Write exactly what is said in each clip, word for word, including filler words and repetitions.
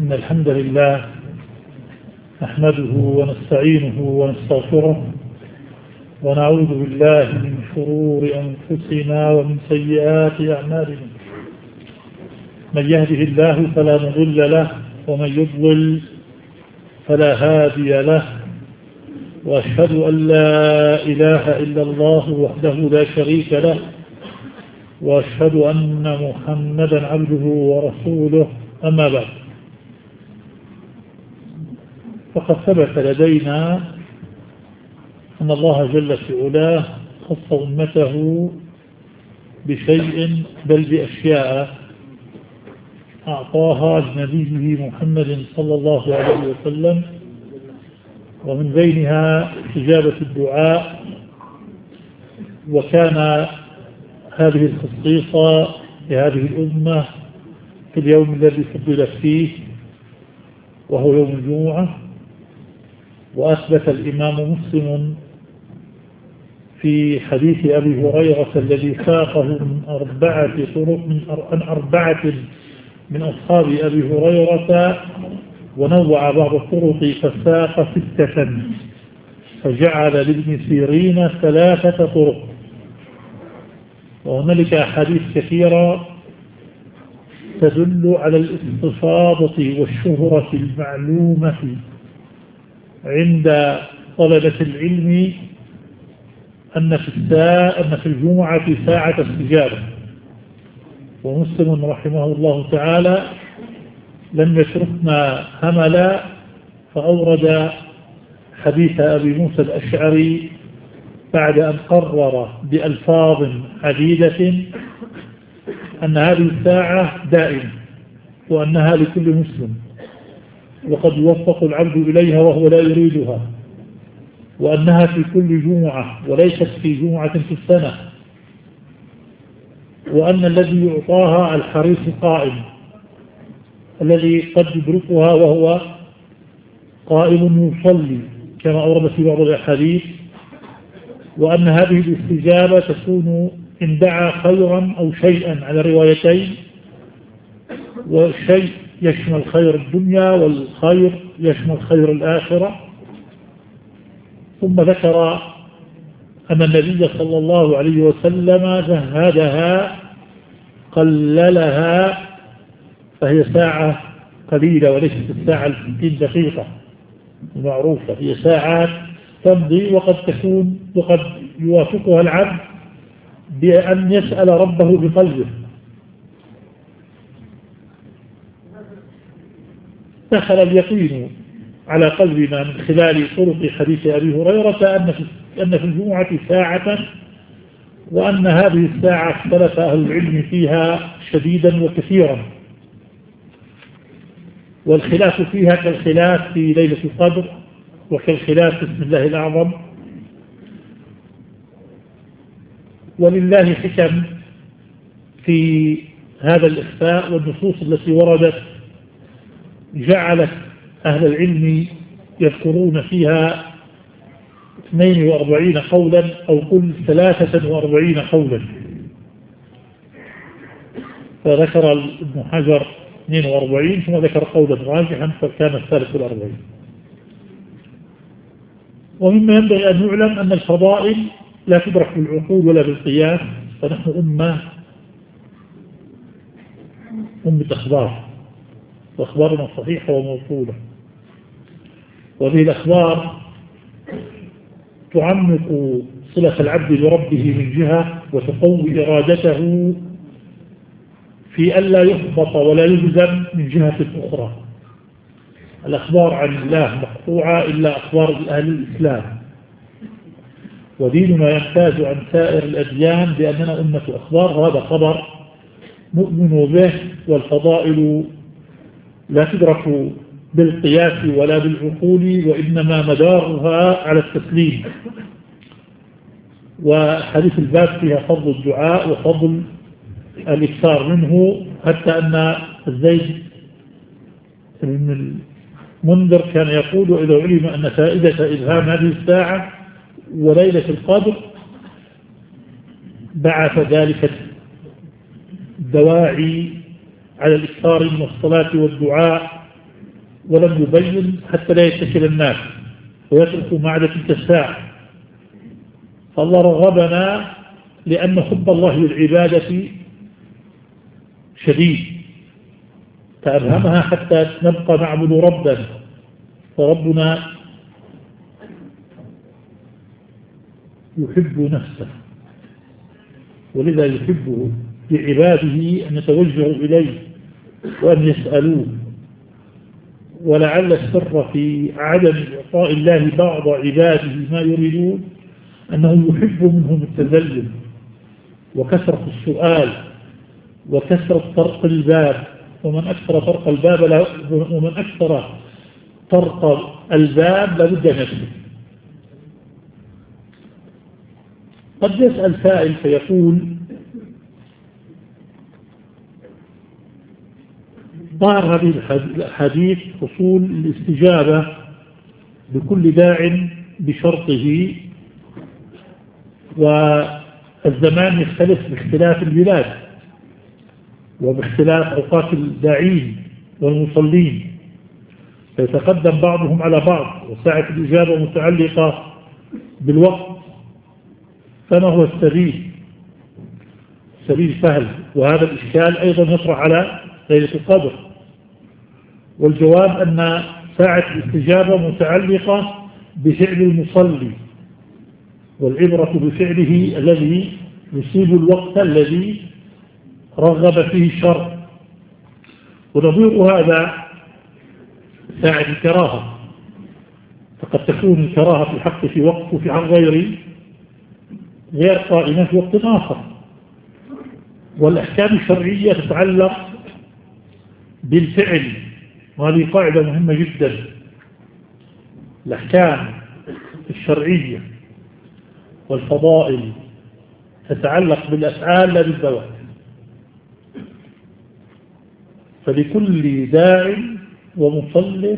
إن الحمد لله نحمده ونستعينه ونستغفره ونعوذ بالله من شرور أنفسنا ومن سيئات أعمالنا. من يهده الله فلا مضل له ومن يضلل فلا هادي له، وأشهد أن لا إله إلا الله وحده لا شريك له، وأشهد أن محمدا عبده ورسوله. أما بعد، فقد ثبت لدينا أن الله جل في علاه خص أمته بشيء بل بأشياء أعطاها لنبيه محمد صلى الله عليه وسلم، ومن بينها إجابة الدعاء. وكان هذه الخصيصة لهذه الأمة في اليوم الذي فضلت فيه وهو يوم الجمعة. وأثبت الإمام مسلم في حديث أبي هريرة الذي ساقه من أربعة طرق من أربعة من أصحاب أبي هريرة، ونوع بعض الطرق فساق ستة، فجعل لابن سيرين ثلاثة طرق. وهنالك أحاديث كثيرة تدل على الاستفاضة والشهرة المعلومة عند طلبة العلم أن في الساعة أن في الجمعة ساعة استجابة. ومسلم رحمه الله تعالى لم يتركنا هملا، فأورد حديث أبي موسى الأشعري بعد أن قرر بألفاظ عديدة أن هذه الساعة دائمة، وأنها لكل مسلم، وقد يوفق العبد إليها وهو لا يريدها، وأنها في كل جمعة وليست في جمعة في السنة، وأن الذي يعطاها الحريص قائم الذي قد يدركها وهو قائم يصلي كما أورد في بعض الأحاديث، وأن هذه الاستجابة تكون إن دعا خيرا أو شيئا على روايتين، والشيء يشمل خير الدنيا والخير يشمل خير الآخرة. ثم ذكر أن النبي صلى الله عليه وسلم زهدها قللها، فهي ساعة قليلة وليست الساعة الستين دقيقة المعروفة، هي ساعات تمضي وقد تكون وقد يوافقها العبد بأن يسأل ربه بقلبه. دخل اليقين على قلبنا من خلال طرق حديث أبي هريرة أن في أن في الجمعة ساعة، وأن هذه الساعة اختلف أهل العلم فيها شديدا وكثيرا، والخلاف فيها كالخلاف في ليلة القدر وكالخلاف في اسم الله الأعظم. ولله حكم في هذا الإخفاء، والنصوص التي وردت جعلت أهل العلم يذكرون فيها اثنين وأربعين قولا أو قل ثلاثة وأربعين قولا، فذكر ابن حجر اثنين وأربعين ثم ذكر قولا راجحا فكان الثالث الأربعين. ومما ينبغي أن يعلم أن الفضائل لا تدرك بالعقول ولا بالقياس، فنحن أمة أمة أخبار، وأخبارنا صحيحة وموصولة، وهذه الأخبار تعمق صلة العبد لربه من جهة، وتقوي إرادته في ألا يحبط ولا يلزم من جهة أخرى. الأخبار عن الله مقطوعة إلا أخبار أهل الإسلام، وديننا يمتاز عن سائر الأديان بأننا أمة أخبار، وهذا خبر نؤمن به. والفضائل لا تدرك بالقياس ولا بالعقول، وإنما مدارها على التسليم. وحديث الباب فيها فضل الدعاء وفضل الإكثار منه، حتى أن الزيد بن المنذر كان يقول: إذا علم أن فائدة إلهام هذه الساعة وليلة القدر بعث ذلك الدواعي على الإكثار من الصلاة والدعاء ولم يبين حتى لا يتكل الناس ويتركوا ما عدا تلك الساعة. فالله رغبنا لأن حب الله للعبادة شديد فألهمها حتى نبقى نعبد ربنا، فربنا يحب نفسه ولذا يحبه لعباده أن يتوجهوا إليه وأن يسألوه. ولعل السر في عدم إعطاء الله بعض عباده ما يريدون أنه يحب منهم التذلل وكثرة السؤال وكثرة طرق الباب، ومن أكثر طرق الباب لا ومن أكثر طرق الباب لابد أن يسلم. قد يسأل سائل فيقول ظهر هذه الحديث حصول الاستجابة لكل داع بشرطه، والزمان يختلف باختلاف البلاد وباختلاف أوقات الداعين والمصلين، فيتقدم بعضهم على بعض، وساعة الإجابة متعلقة بالوقت. فما هو السبيل؟ سبيل سهل، وهذا الإشكال أيضا يطرح على ليلة القدر. والجواب أن ساعة الاستجابة متعلقة بفعل المصلي، والعبرة بفعله الذي يصيب الوقت الذي رغب فيه الشرع. ونظير هذا ساعة الكراهة، فقد تكون الكراهة في الحق في وقت وفي حق غيره غير قائمة في وقت آخر. والأحكام الشرعية تتعلق بالفعل، وهذه قاعدة مهمة جدا. الأحكام الشرعية والفضائل تتعلق بالأفعال لا بالذوات. فلكل داع ومصل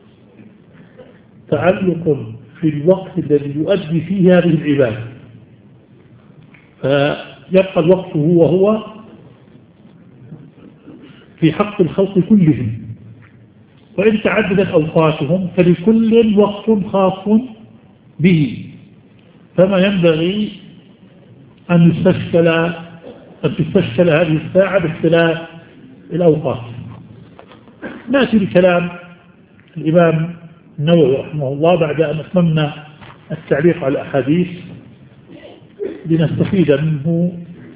تعلق في الوقت الذي يؤدي فيه هذه العبادة، فيبقى الوقت هو هو في حق الخلق كلهم، وإن تعددت أوقاتهم فلكل وقت خاص به. فما ينبغي أن يستشكل أن تستشكل هذه الساعة باختلاف الأوقات. نأتي لكلام الإمام النووي رحمه الله بعد أن أتممنا التعليق على الأحاديث لنستفيد منه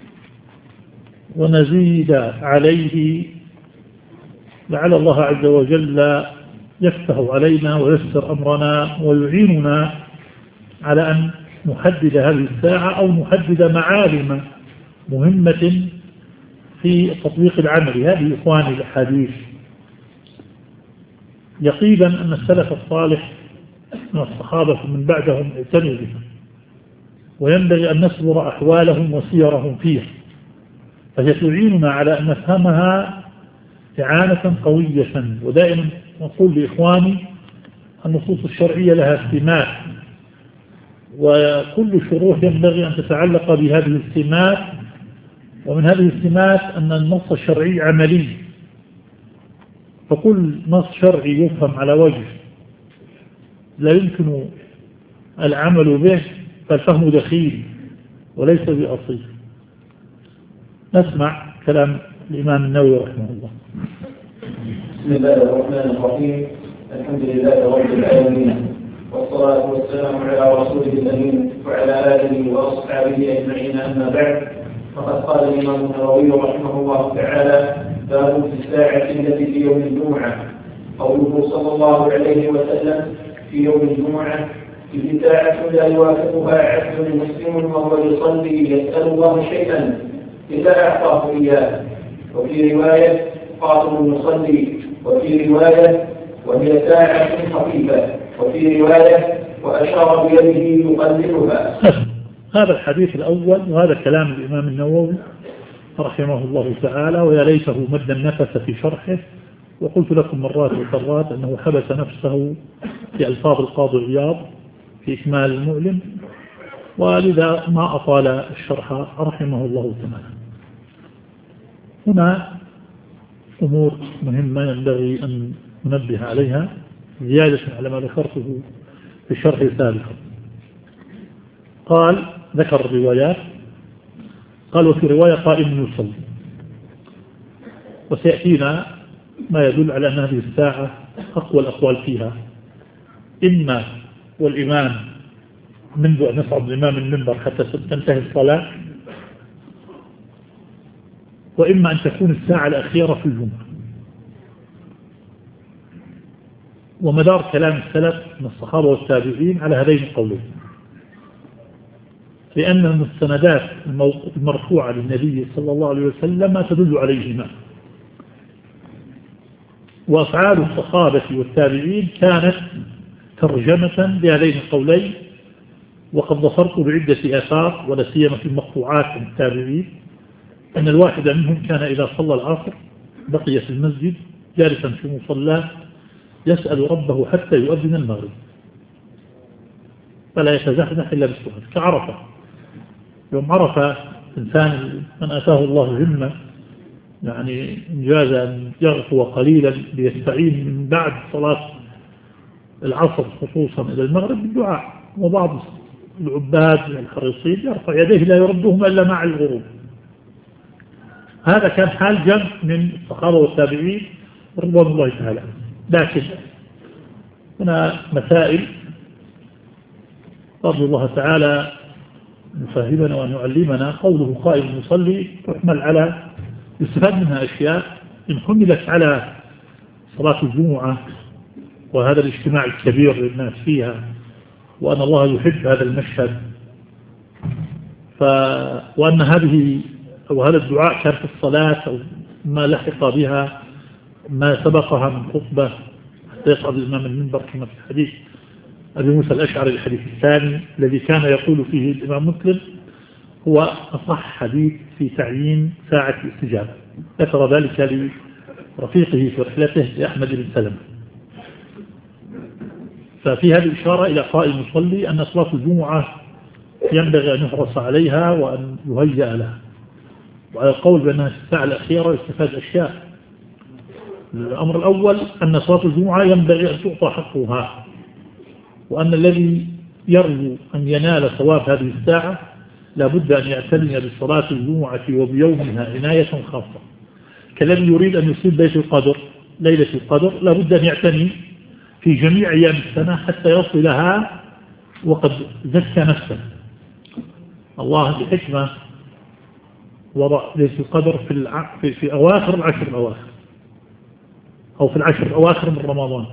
ونزيد عليه، لعل الله عز وجل يفتح علينا ويسر أمرنا ويعيننا على أن نحدد هذه الساعة أو نحدد معالم مهمة في التطبيق العملي. هذه إخواني الأحاديث يقينا أن السلف الصالح من الصحابة من بعدهم اعتنوا بها، وينبغي أن نصبر أحوالهم وسيرهم فيها، فهي تعيننا على أن نفهمها إعانة قوية. ودائما نقول لإخواني النصوص الشرعية لها سمات، وكل شروح ينبغي أن تتعلق بهذه السمات. ومن هذه السمات أن النص الشرعي عملي، فكل نص شرعي يفهم على وجه لا يمكن العمل به فالفهم دخيل وليس بأصيل. نسمع كلام الإمام النووي رحمه الله. بسم الله الرحمن الرحيم. الحمد لله رب العالمين، والصلاة والسلام على رسوله الأمين وعلى آله وأصحابه أجمعين. أما بعد، فقد قال الإمام النووي رحمه الله تعالى: باب في الساعة التي في يوم الجمعة. قوله صلى الله عليه وسلم في يوم الجمعة: في ساعة لا يوافقها عبد مسلم وهو يصلي يسأل الله شيئا إلا أعطاه إياه. وفي رواية: قاتل المصلي. وفي رواية: وهي ساعة خفيفة. وفي رواية: وأشار بيده يقللها. هذا الحديث الأول، وهذا كلام الإمام النووي رحمه الله تعالى، ويا ليته مد النفس في شرحه. وقلت لكم مرات وكرات أنه حبس نفسه في ألفاظ القاضي عياض في إكمال المؤلم، ولذا ما أطال الشرح رحمه الله تعالى. هنا أمور مهمة ينبغي أن منبه عليها زيادة على ما ذكرته في الشرح سابقا. قال ذكر الروايات، قال وفي رواية قائم يصلي، وسيأتينا ما يدل على أن هذه الساعة أقوى الأقوال فيها، إما والإمام منذ أن يصعد الإمام المنبر حتى تنتهي الصلاة، وإما أن تكون الساعة الأخيرة في الجمعة. ومدار كلام السلف من الصحابة والتابعين على هذين القولين، لأن المستندات المرفوعة للنبي صلى الله عليه وسلم تدل عليهما، وأفعال الصحابة والتابعين كانت ترجمة لهذين القولين. وقد ظفرت بعدة آثار ولا سيما في المقطوعات من التابعين أن الواحد منهم كان إذا صلى العصر بقي في المسجد جالسا في مصلاه يسأل ربه حتى يؤذن المغرب، فلا يتزحزح إلا بالسؤال كعرفة. يوم عرفة إنسان من أتاه الله همة يعني إنجاز أن يغفو قليلا ليستعين من بعد صلاة العصر خصوصا إلى المغرب بالدعاء، وبعض العباد الحريصين يرفع يديه لا يردهم إلا مع الغروب. هذا كان حال جمع من الصحابة والتابعين رضوان الله تعالى. لكن هنا مسائل فضل الله تعالى يفهمنا وأن يعلمنا. قوله قائم يصلي تحمل على يستفاد منها أشياء إن حملت على صلاة الجمعة وهذا الاجتماع الكبير للناس فيها، وأن الله يحب هذا المشهد، ف... وأن هذه أو هذا الدعاء كان في الصلاة أو ما لحق بها ما سبقها من خطبة حتى يصعد الإمام المنبر كما في الحديث أبي موسى الأشعري الحديث الثاني الذي كان يقول فيه الإمام مسلم هو أصح حديث في تعيين ساعة الاستجابة. ذكر ذلك لرفيقه في رحلته لأحمد بن سلمة. ففي هذه الإشارة إلى قائم يصلي أن صلاة الجمعة ينبغي أن يحرص عليها وأن يهيأ لها. وعلى القول بأنها الساعة الأخيرة يستفاد أشياء. الأمر الأول أن صلاة الجمعة ينبغي أن تعطى حقها، وأن الذي يرجو أن ينال ثواب هذه الساعة لابد أن يعتني بصلاة الجمعة وبيومها عناية خاصة. كالذي يريد أن يصيب بيت القدر ليلة القدر لابد أن يعتني في جميع أيام السنة حتى يصلها وقد زكى نفسه. الله بحكمة وضع ليلة القدر في, الع... في, في أواخر العشر الأواخر أو في العشر الأواخر من رمضان.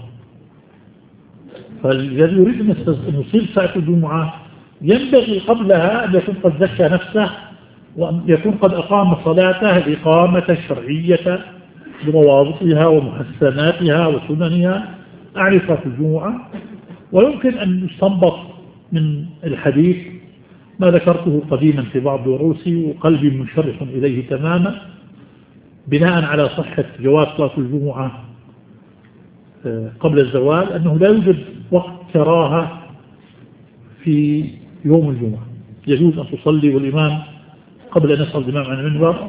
فالذي يريد أن يصيب ساعة الجمعة ينبغي قبلها أن يكون قد زكى نفسه وأن يكون قد أقام صلاته الإقامة الشرعية بضوابطها ومحسناتها وسننها أعني صلاة الجمعة. ويمكن أن يستنبط من الحديث ما ذكرته قديما في بعض دروسي وقلبي منشرح إليه تماما بناء على صحة جواز صلاة الجمعة قبل الزوال أنه لا يوجد وقت كراهة في يوم الجمعة. يجوز أن تصلي والإمام قبل أن يصعد الإمام عن المنبر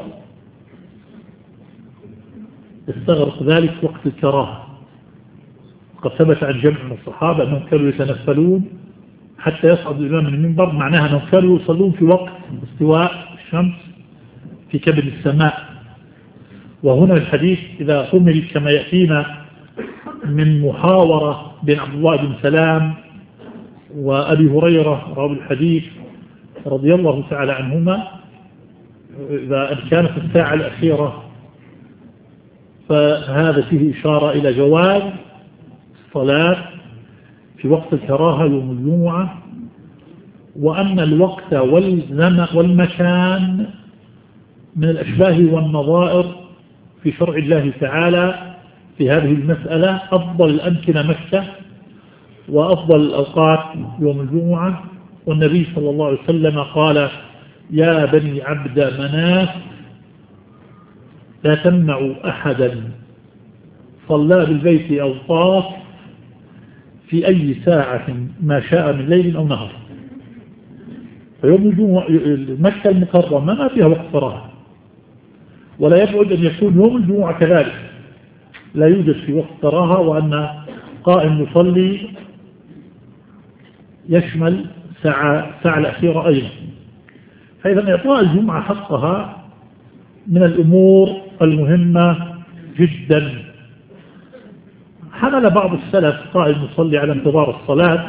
استغرق ذلك وقت الكراهة. قد ثبت عن جمع من الصحابة أنهم كانوا يتنفلون حتى يصعد الإمام من المنبر، معناها أنهم كانوا يصلون في وقت استواء الشمس في كبد السماء. وهنا الحديث إذا حمل كما يأتينا من محاورة بين عبد الله بن سلام وأبي هريرة راوي الحديث رضي الله تعالى عنهما، إذا كانت الساعة الأخيرة فهذا فيه إشارة إلى جواز الصلاة في وقت الكراهة يوم الجمعة، وأن الوقت والمكان من الأشباه والنظائر في شرع الله تعالى في هذه المسألة. أفضل الأمكنة مكة وأفضل الأوقات يوم الجمعة. والنبي صلى الله عليه وسلم قال يا بني عبد مناف لا تمنعوا أحدا صلى بالبيت أو طاف في أي ساعة ما شاء من ليل أو نهار. فيوم الجمعة مكة المكرمة ما فيها وقت فراغ، ولا يبعد أن يكون يوم الجمعة كذلك. لا يوجد في وقت كراهة، وأن قائم يصلي يشمل ساعة ساعة الأخيرة أيضا. فإذا إعطاء الجمعة حقها من الأمور المهمة جدا. حمل بعض السلف قائم يصلي على انتظار الصلاة،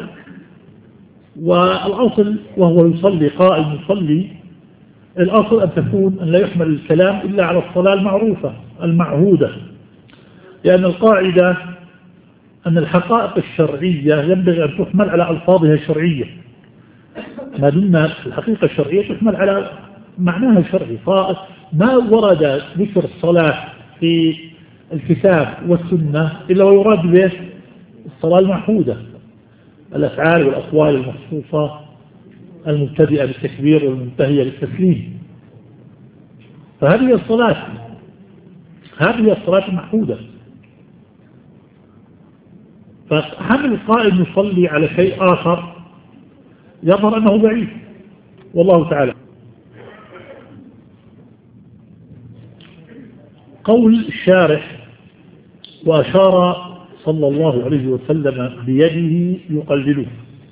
والأصل وهو يصلي قائم يصلي الأصل أن تكون أن لا يحمل الكلام إلا على الصلاة المعروفة المعهودة، لأن القاعدة أن الحقائق الشرعية ينبغي أن تحمل على ألفاظها الشرعية، ما دمنا الحقيقة الشرعية تحمل على معناها الشرعي. فما ورد ذكر الصلاة في الكتاب والسنة إلا ويراد به الصلاة المعهودة، الأفعال والأقوال المخصوصة المبتدئة بالتكبير والمنتهية بالتسليم. فهذه الصلاة هذه الصلاة المعهودة. فحمل القائم يصلي على شيء آخر يظهر أنه بعيد، والله تعالى. قول الشارح: وأشار صلى الله عليه وسلم بيده يقلله.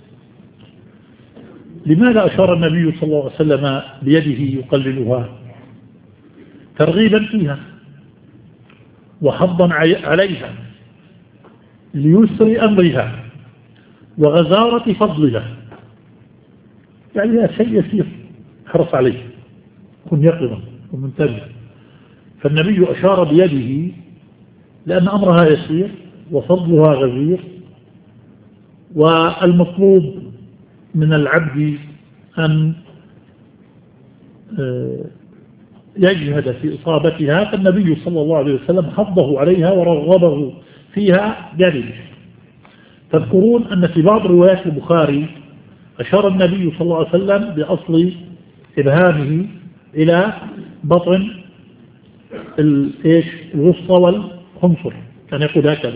لماذا أشار النبي صلى الله عليه وسلم بيده يقللها؟ ترغيبا فيها وحضا عليها ليسر أمرها وغزارة فضلها. يعني لا شيء يسير، حرص عليه، كن يقظا ومنتبه. فالنبي أشار بيده لأن أمرها يسير وفضلها غزير، والمطلوب من العبد أن يجهد في إصابتها، فالنبي صلى الله عليه وسلم حضه عليها ورغبه فيها جانبه. تذكرون أن في بعض روايات البخاري أشار النبي صلى الله عليه وسلم بأصل إبهامه إلى بطن الوسطى والخنصر، كان يقول هكذا.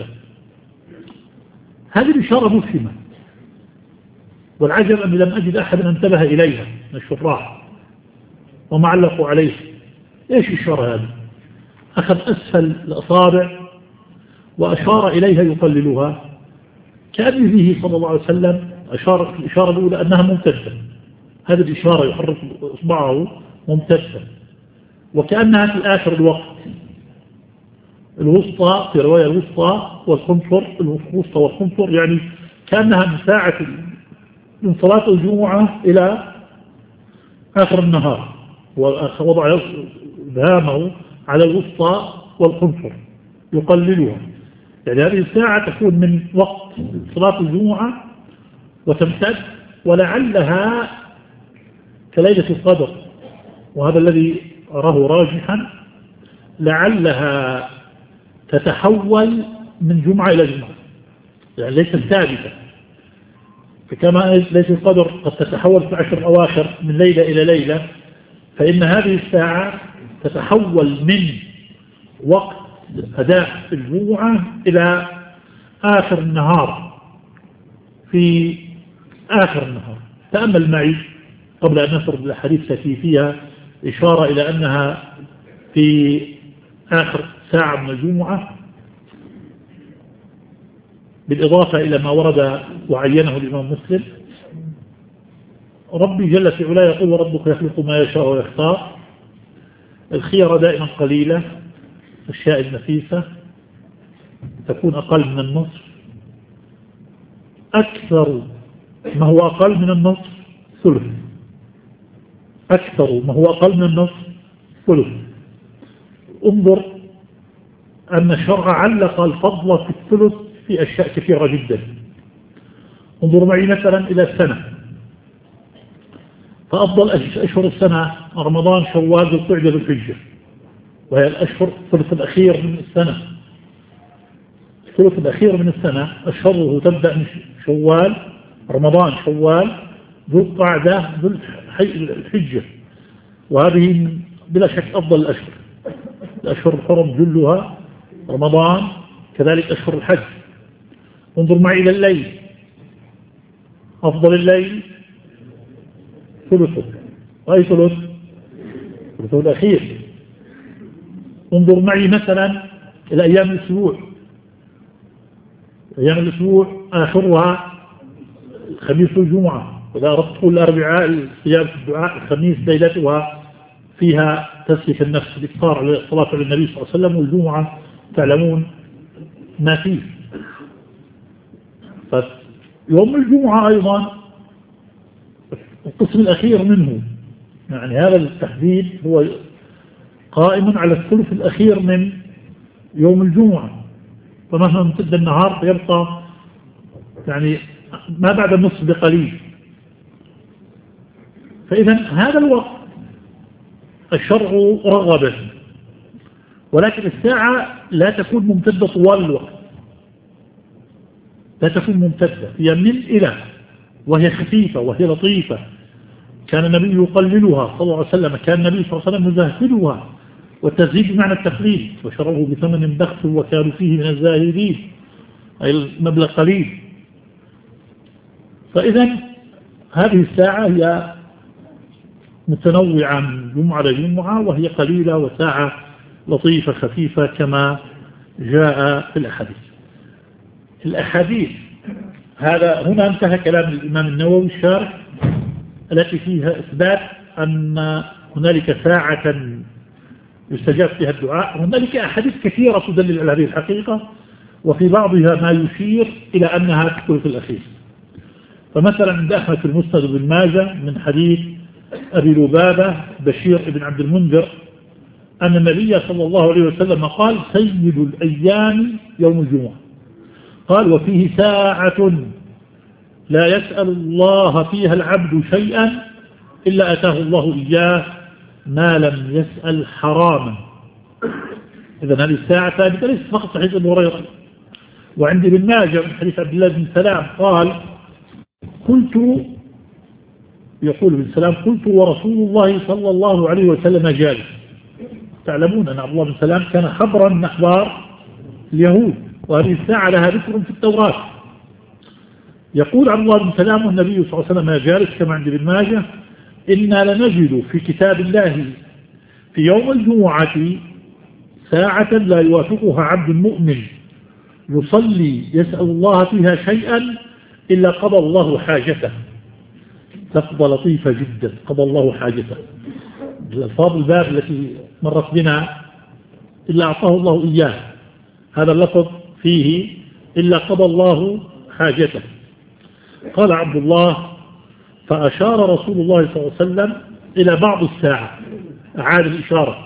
هذه الإشارة مفهمة، والعجب أني لم أجد أحدا انتبه إليها من الشراح وما علقوا عليه. إيش الإشارة هذه؟ أخذ أسفل الأصابع وأشار إليها يقللها، كأن به صلى الله عليه وسلم أشار في الإشارة الأولى أنها ممتدة. هذه الإشارة يحرك إصبعه ممتدة، وكأنها في آخر الوقت. الوسطى في رواية الوسطى والخنصر، الوسطى والخنصر يعني كأنها من ساعة من صلاة الجمعة إلى آخر النهار، ووضع إبهامه على الوسطى والخنصر يقللها. يعني هذه الساعة تكون من وقت صلاة الجمعة وتمتد، ولعلها كليلة القدر، وهذا الذي أراه راجحا، لعلها تتحول من جمعة إلى جمعة، يعني ليست ثابتة. فكما ليس القدر قد تتحول في عشر أواخر من ليلة إلى ليلة، فإن هذه الساعة تتحول من وقت أداء الجمعة إلى آخر النهار. في آخر النهار تأمل معي قبل أن نسرد الحديث التي فيها إشارة إلى أنها في آخر ساعة من الجمعة، بالإضافة إلى ما ورد وعينه الإمام مسلم. ربي جل في علاه يقول: وربك يخلق ما يشاء ويختار. الخيرة دائما قليلة، الأشياء النفيسة تكون أقل من النصف. أكثر ما هو أقل من النصف ثلث، أكثر ما هو أقل من النصف ثلث. انظر أن الشرع علق الفضل في الثلث في أشياء كثيرة جدا. انظر معي مثلا إلى السنة، فأفضل أشهر السنة رمضان، شوال، ذو القعدة، ذو الحجة، وهي الأشهر الثلث الأخير من السنة. الثلث الأخير من السنة أشهره تبدأ من شوال، رمضان، شوال، ذو القعدة، ذو الحجة، وهذه بلا شك أفضل الأشهر. الأشهر الحرم جلها رمضان، كذلك أشهر الحج. انظر معي إلى الليل، أفضل الليل ثلثه، أي ثلث؟ ثلثه الأخير. انظر معي مثلا إلى أيام الأسبوع، أيام الأسبوع آخرها الخميس والجمعة، وإذا أردت تقول الأربعاء الصيام في الدعاء، الخميس ليلتها فيها تسليك النفس، الإفطار على الصلاة على النبي صلى الله عليه وسلم، والجمعة تعلمون ما فيه. فيوم الجمعة أيضا القسم الأخير منه، يعني هذا التحديد هو قائم على الثلث الأخير من يوم الجمعة، فمهما امتد النهار يبقى يعني ما بعد النصف بقليل. فإذا هذا الوقت الشرع رغبه، ولكن الساعة لا تكون ممتدة طوال الوقت، لا تكون ممتدة، هي من إلى، وهي خفيفة وهي لطيفة. كان النبي يقللها صلى الله عليه وسلم، كان النبي صلى الله عليه وسلم يزهدها، والتزهيد بمعنى التقليل، وشروه بثمن بخس وكانوا فيه من الزاهدين، أي المبلغ قليل. فإذا هذه الساعة هي متنوعة من جمعة لجمعة، وهي قليلة وساعة لطيفة خفيفة كما جاء في الأحاديث. الأحاديث هذا هنا انتهى كلام الإمام النووي الشارح التي فيها إثبات أن هنالك ساعة يستجاب فيها الدعاء. هنالك أحاديث كثيرة تدلل على هذه الحقيقة، وفي بعضها ما يشير إلى أنها تكون في الأخير. فمثلا عند أحمد في المسند بن ماجه من حديث أبي لبابة بشير بن عبد المنذر أن النبي صلى الله عليه وسلم قال: سيد الأيام يوم الجمعة، قال: وفيه ساعة لا يسأل الله فيها العبد شيئا إلا أتاه الله إياه ما لم يسأل حراما. إذن هذه الساعة ثابتة، ليست فقط صحيح أبو هريرة. وعندي ابن ماجه من حديث عبد الله بن سلام قال: قلت يقول ابن سلام قلت ورسول الله صلى الله عليه وسلم جالس. تعلمون أن عبد الله بن سلام كان خبرا من أخبار اليهود، وهذه الساعة لها ذكر في التوراة. يقول عبد الله بن سلام والنبي صلى الله عليه وسلم جالس كما عند ابن ماجه: إنا لنجد في كتاب الله في يوم الجمعة ساعة لا يوافقها عبد مؤمن يصلي يسأل الله فيها شيئا إلا قضى الله حاجته. لفظة لطيفة جدا، قضى الله حاجته. الألفاظ الباب التي مرت بنا إلا أعطاه الله إياه، هذا اللفظ فيه إلا قضى الله حاجته. قال عبد الله: فأشار رسول الله صلى الله عليه وسلم إلى بعض الساعة، أعاد الإشارة.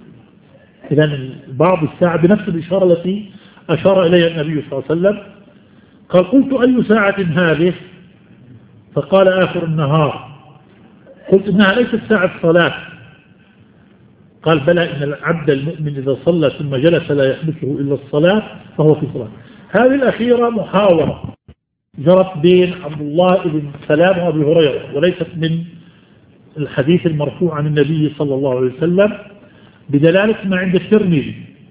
إذن بعض الساعة بنفس الإشارة التي أشار إليها النبي صلى الله عليه وسلم. قال: قلت: أي ساعة هذه؟ فقال: آخر النهار. قلت: إنها ليست ساعة صلاة. قال: بلى، إن العبد المؤمن إذا صلى ثم جلس لا يحدثه إلا الصلاة فهو في صلاة. هذه الأخيرة محاورة جرت بين عبد الله بن سلام وأبي هريرة، وليست من الحديث المرفوع عن النبي صلى الله عليه وسلم، بدلالة ما عند الترمذي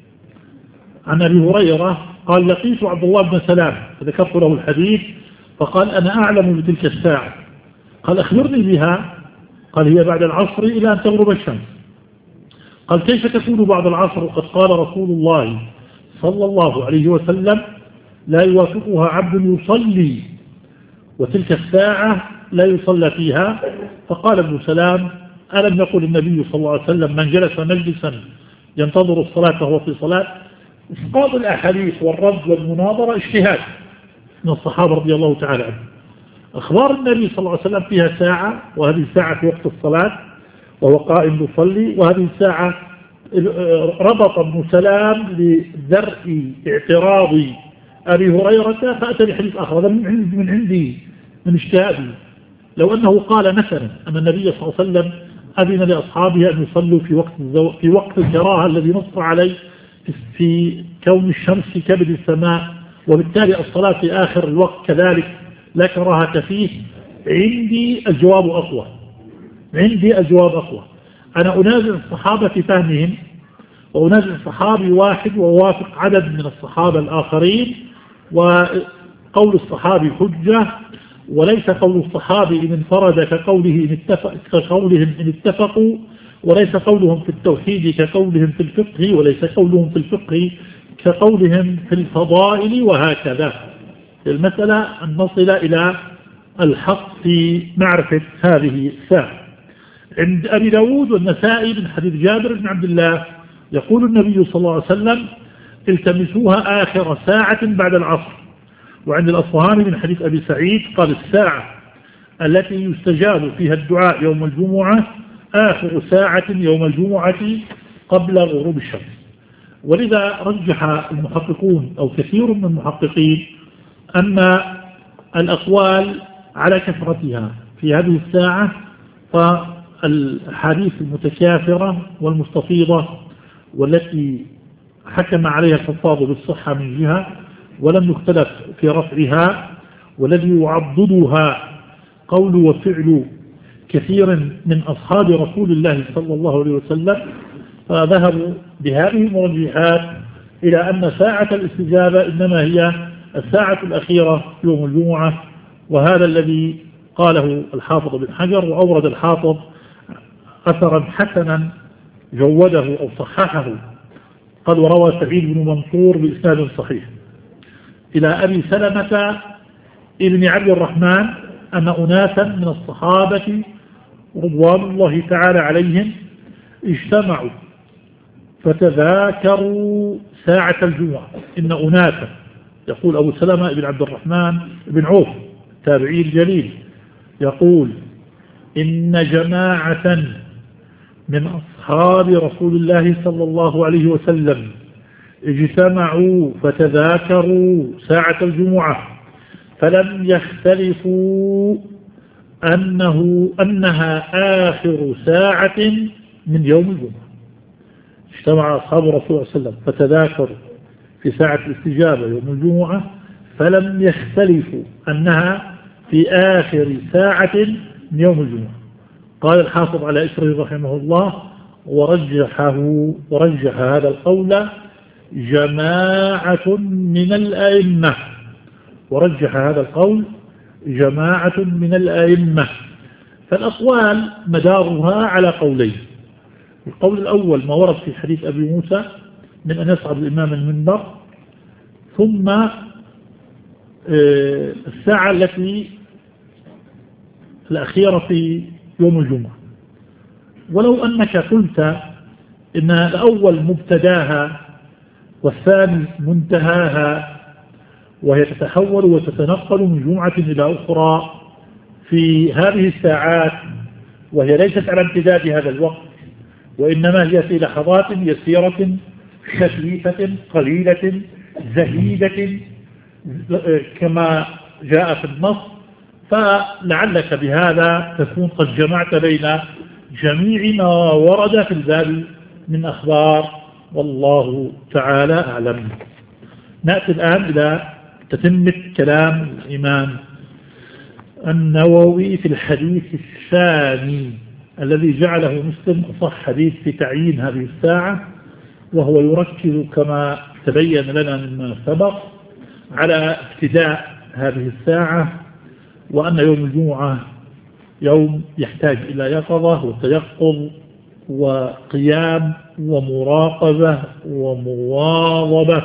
عن أبي هريرة قال: لقيت عبد الله بن سلام فذكرت له الحديث، فقال: أنا أعلم بتلك الساعة. قال: أخبرني بها. قال: هي بعد العصر إلى أن تغرب الشمس. قال: كيف تكون بعد العصر وقد قال رسول الله صلى الله عليه وسلم: لا يوافقها عبد يصلي وتلك الساعة لا يصلى فيها؟ فقال ابن سلام: ألم يقل النبي صلى الله عليه وسلم: من جلس مجلسا ينتظر الصلاة فهو في صلاة؟ إسقاط الأحاديث والرد والمناظرة اجتهاد من الصحابة رضي الله تعالى عنهم. أخبار النبي صلى الله عليه وسلم فيها ساعة، وهذه الساعة في وقت الصلاة وهو قائم يصلي، وهذه الساعة ربط ابن سلام لذرء اعتراض أبي هريرة، فأتى بحديث آخر. هذا من عندي من عندي من اجتهادي. لو أنه قال مثلا أن النبي صلى الله عليه وسلم أذن لأصحابه أن يصلوا في وقت الزو... في وقت الكراهة الذي نص عليه في كون الشمس كبد السماء، وبالتالي الصلاة في آخر الوقت كذلك لا كراهة فيه، عندي الجواب أقوى. عندي الجواب أقوى. أنا أنازع الصحابة في فهمهم، وأنازع صحابي واحد ووافق عدد من الصحابة الآخرين، وقول الصحابي حجة، وليس قول الصحابي إن انفرد كقوله إن اتفق كقولهم إن اتفقوا، وليس قولهم في التوحيد كقولهم في الفقه، وليس قولهم في الفقه كقولهم في الفضائل، وهكذا. المسألة أن نصل إلى الحق في معرفة هذه الساعة. عند أبي داود والنسائي من حديث جابر بن عبد الله يقول النبي صلى الله عليه وسلم التمسوها آخر ساعة بعد العصر. وعند الأصفهاني من حديث أبي سعيد قال الساعة التي يستجاب فيها الدعاء يوم الجمعة آخر ساعة يوم الجمعة قبل غروب الشمس. ولذا رجح المحققون أو كثير من المحققين أن الأقوال على كثرتها في هذه الساعة، فالحديث المتكاثرة والمستفيضة والتي حكم عليها الحفاظ بالصحة من جهة ولم يختلف في رفعها، والذي يعضدها قول وفعل كثير من أصحاب رسول الله صلى الله عليه وسلم، فذهبوا بهذه المرجحات إلى أن ساعة الاستجابة إنما هي الساعة الأخيرة يوم الجمعة. وهذا الذي قاله الحافظ بن حجر، وأورد الحافظ أثرا حسنا جوده أو صححه، قال وروى سعيد بن منصور بإسناد صحيح إلى أبي سلمة ابن عبد الرحمن أن أناسا من الصحابة رضوان الله تعالى عليهم اجتمعوا فتذاكروا ساعة الجمعة. إن أناسا، يقول أبو سلمة بن عبد الرحمن بن عوف تابعي الجليل، يقول إن جماعة من أصحاب رسول الله صلى الله عليه وسلم اجتمعوا فتذاكروا ساعة الجمعة فلم يختلفوا أنه أنها آخر ساعة من يوم الجمعة. اجتمع أصحاب رسول الله صلى الله عليه وسلم فتذاكروا في ساعة الاستجابة يوم الجمعة فلم يختلفوا أنها في آخر ساعة من يوم الجمعة. قال الحافظ على إسره رحمه الله ورجحه ورجح هذا القول جماعة من الأئمة ورجح هذا القول جماعة من الأئمة. فالأقوال مدارها على قولين. القول الأول ما ورد في حديث أبي موسى من أن يصعد الإمام المنبر، ثم الساعة التي الأخيرة في يوم الجمعة. ولو أنك قلت إن الأول مبتداها والثاني منتهاها، وهي تتحول وتتنقل من جمعة إلى أخرى في هذه الساعات، وهي ليست على امتداد هذا الوقت، وإنما هي في لحظات يسيرة خفيفة قليلة زهيدة كما جاء في النص، فلعلك بهذا تكون قد جمعت بين جميع ما ورد في الباب من أخبار، والله تعالى أعلم. نأتي الآن إلى تتمة كلام الإمام النووي في الحديث الثاني الذي جعله مسلم أصح حديث في تعيين هذه الساعة، وهو يركز كما تبين لنا مما سبق على ابتداء هذه الساعة، وأن يوم الجمعة يوم يحتاج إلى يقظة وتيقظ وقيام ومراقبة ومواظبة،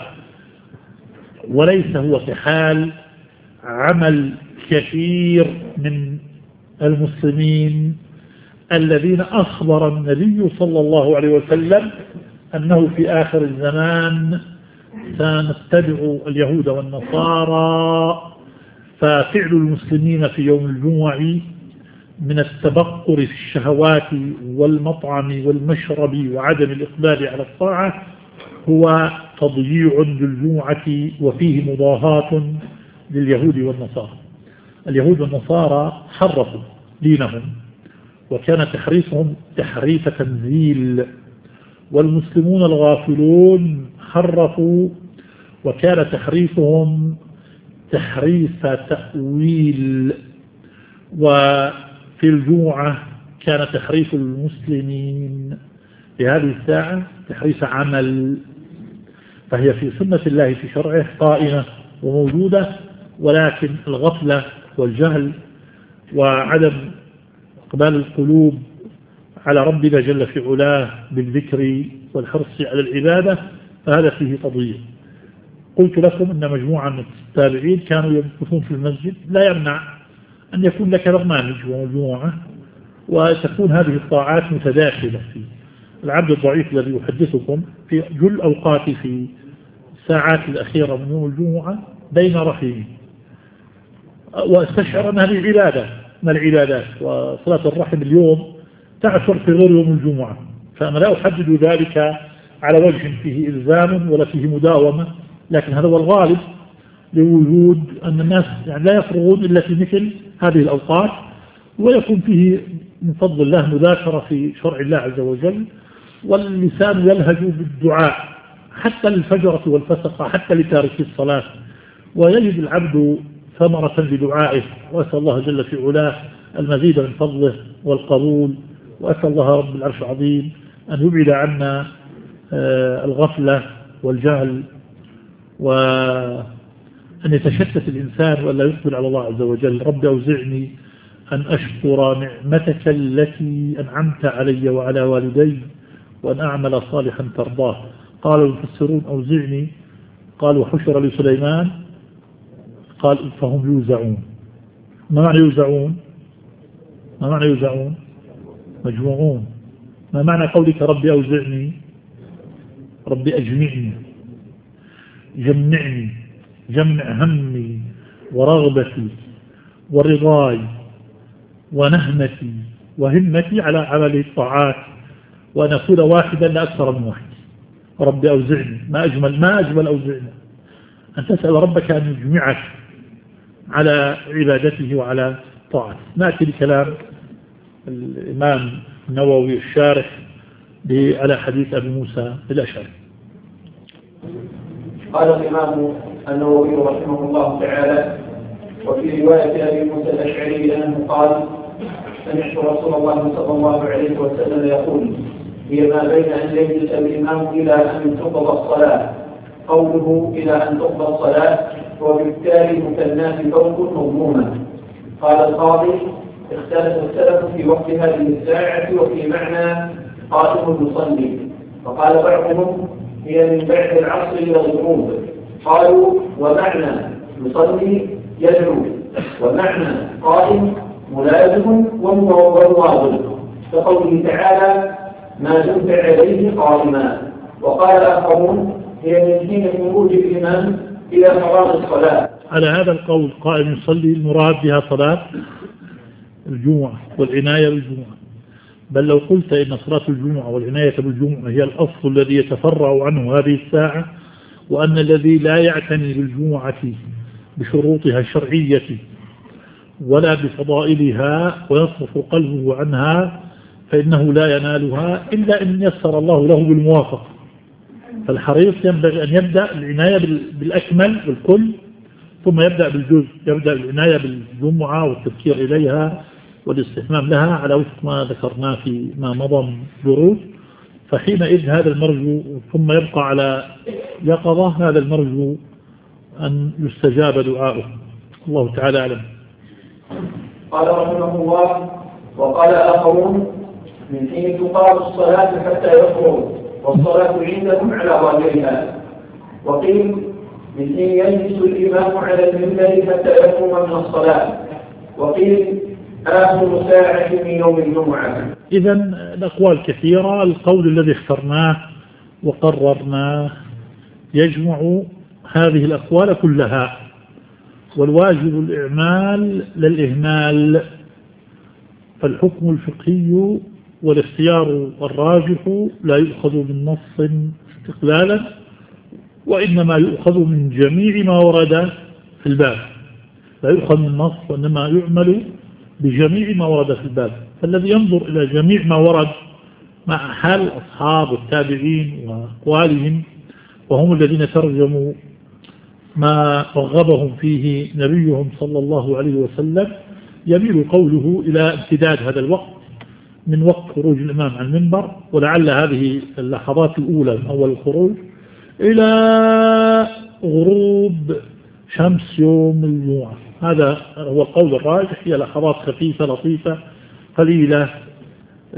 وليس هو كحال عمل كثير من المسلمين الذين أخبر النبي صلى الله عليه وسلم أنه في آخر الزمان سنتبع اليهود والنصارى. ففعل المسلمين في يوم الجمعة من التبقر في الشهوات والمطعم والمشرب وعدم الإقبال على الطاعة هو تضييع للجمعة، وفيه مضاهاة لليهود والنصارى. اليهود والنصارى حرفوا دينهم، وكان تحريفهم تحريف تنزيل، والمسلمون الغافلون حرفوا وكان تحريفهم تحريف تأويل. وفي الجمعة كان تحريف المسلمين في هذه الساعة تحريف عمل، فهي في سنة الله في شرعه قائمة وموجودة، ولكن الغفلة والجهل وعدم إقبال القلوب على ربنا جل في علاه بالذكر والحرص على العبادة، فهذا فيه تضييع. وقلت لكم أن مجموعة من التابعين كانوا يمكثون في المسجد، لا يمنع أن يكون لك برنامج ومجموعة وتكون هذه الطاعات متداخلة فيه. العبد الضعيف الذي يحدثكم في جل أوقاتي في الساعات الأخيرة من يوم الجمعة بين رحيمه، واستشعر أن هذه عبادة من العبادات، وصلاة الرحم اليوم تعثر في غير يوم الجمعة، فأنا لا أحدد ذلك على وجه فيه إلزام ولا فيه مداومة، لكن هذا هو الغالب لوجود أن الناس يعني لا يفرغون إلا في مثل هذه الأوقات، ويكون فيه من فضل الله مذاكرة في شرع الله عز وجل، واللسان يلهج بالدعاء حتى للفجرة والفسقة حتى لتارك الصلاة، ويجد العبد ثمرة لدعائه. وأسأل الله جل في علاه المزيد من فضله والقبول، وأسأل الله رب العرش العظيم أن يبعد عنا الغفلة والجهل، وأن يتشتت الإنسان ولا يقبل على الله عز وجل. رب أوزعني أن أشكر نعمتك التي أنعمت علي وعلى والدي وأن أعمل صالحا ترضاه. قال المفسرون أوزعني، قال وحشر لسليمان، قال فهم يوزعون. ما معنى يوزعون؟ ما معنى يوزعون؟ مجموعون. ما معنى قولك ربي أوزعني؟ ربي أجمعني، جمعني، جمع همي ورغبتي ورضاي ونهمتي وهمتي على عمل الطاعات، وأن أكون واحدا لا أكثر من واحد. ربي أوزعني، ما أجمل ما أجمل أوزعني أن تسأل ربك أن يجمعك على عبادته وعلى طاعته. نأتي لكلام الإمام النووي الشارح على حديث أبي موسى الأشعري. قال الإمام النووي رحمه الله تعالى: وفي رواية أبي موسى الأشعري أنه قال: سمعت رسول الله صلى الله عليه وسلم يقول: هي ما بين أن يجلس الإمام إلى أن تقضى الصلاة. قوله إلى أن تقضى الصلاة وبالتالي مثناه فوق مضمومة. قال القاضي: اختلف السلف في وقت هذه الساعة وفي معنى قائم يصلي، فقال بعضهم هي من بعد العصر إلى الغروب. قالوا ومعنى يصلي يدعو، ومعنى قائم ملازم ومواظب، كقوله تعالى: ما دمت عليه قائما. وقال آخرون هي من حين خروج الإمام إلى فراغ الصلاة. على هذا القول قائم يصلي المراد بها صلاة الجمعة والعناية بالجمعة، بل لو قلت إن صلاة الجمعة والعناية بالجمعة هي الأصل الذي يتفرع عنه هذه الساعة، وأن الذي لا يعتني بالجمعة بشروطها الشرعية ولا بفضائلها ويصرف قلبه عنها فإنه لا ينالها إلا إن يسر الله له بالموافقة. فالحريص ينبغي أن يبدأ العناية بالأكمل بالكل، ثم يبدأ بالجزء، يبدأ العناية بالجمعة والتذكير إليها والاستحمام لها على وفق ما ذكرناه في ما مضى من دروس. فحينئذ هذا المرجو، ثم يبقى على يقظة هذا المرجو أن يستجاب دعاؤه. الله تعالى أعلم. قال رحمه الله: وقال آخرون من حين تقام الصلاة حتى يخرج، والصلاة عندهم على ظاهرها. وقيل من حين يجلس الإمام على المنبر حتى يقوم من الصلاة. وقيل آخر ساعة من يوم الجمعة. إذا الأقوال كثيرة. القول الذي اخترناه وقررناه يجمع هذه الأقوال كلها، والواجب الإعمال للإهمال. فالحكم الفقهي والاختيار الراجح لا يؤخذ من نص استقلالا، وإنما يؤخذ من جميع ما ورد في الباب. لا يؤخذ من نص، وإنما يعمل بجميع ما ورد في الباب. فالذي ينظر إلى جميع ما ورد مع حال الأصحاب والتابعين وأقوالهم، وهم الذين ترجموا ما رغبهم فيه نبيهم صلى الله عليه وسلم، يميل قوله إلى امتداد هذا الوقت من وقت خروج الإمام عن المنبر، ولعل هذه اللحظات الأولى من أول الخروج إلى غروب شمس يوم الجمعة. هذا هو القول الراجح. هي لحظات خفيفة لطيفة قليلة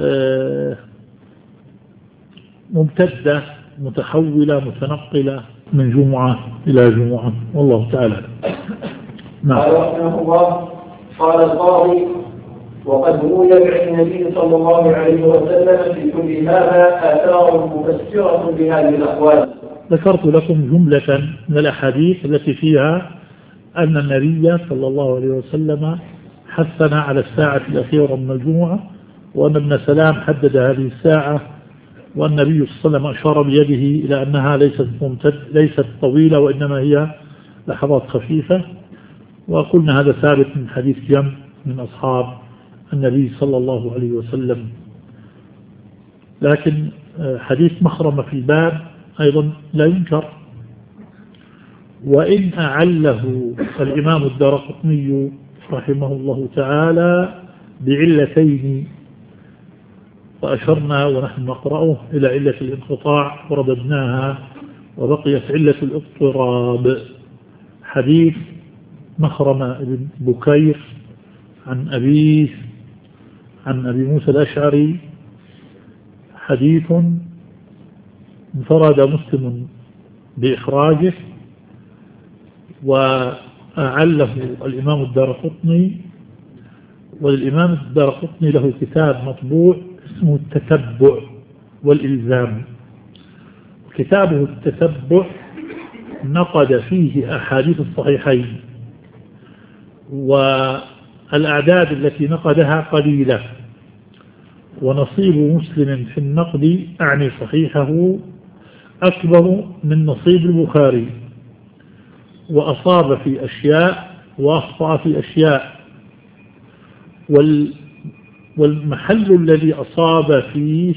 ممتدة متحولة متنقلة من جمعة إلى جمعة، والله تعالى. نعم. قال رحمه الله: قال القاضي: وقد روي عن النبي صلى الله عليه وسلم في كل هذا آثار مفسرة لهذه الأقوال. ذكرت لكم جملة من الأحاديث التي فيها أن النبي صلى الله عليه وسلم حثنا على الساعة الأخيرة من الجمعة، وأن ابن سلام حدد هذه الساعة، والنبي صلى الله عليه وسلم أشار بيده إلى أنها ليست ممتد ليست طويلة، وإنما هي لحظات خفيفة. وقلنا هذا ثابت من حديث جمع من أصحاب النبي صلى الله عليه وسلم. لكن حديث مخرمة في الباب أيضا لا ينكر، وإن أعله الإمام الدارقطني رحمه الله تعالى بعلتين، وأشرنا ونحن نقرأه إلى علة الانقطاع ورددناها، وبقيت علة الاضطراب. حديث مخرمة بن بكير عن أبيه عن أبي موسى الأشعري حديث انفرد مسلم بإخراجه، وأعله الإمام الدارقطني، والإمام الدارقطني له كتاب مطبوع اسمه التتبع والإلزام. كتابه التتبع نقد فيه أحاديث الصحيحين، والأعداد التي نقدها قليلة، ونصيب مسلم في النقد أعني صحيحه أكبر من نصيب البخاري، وأصاب في أشياء وأخطأ في أشياء، وال والمحل الذي أصاب فيه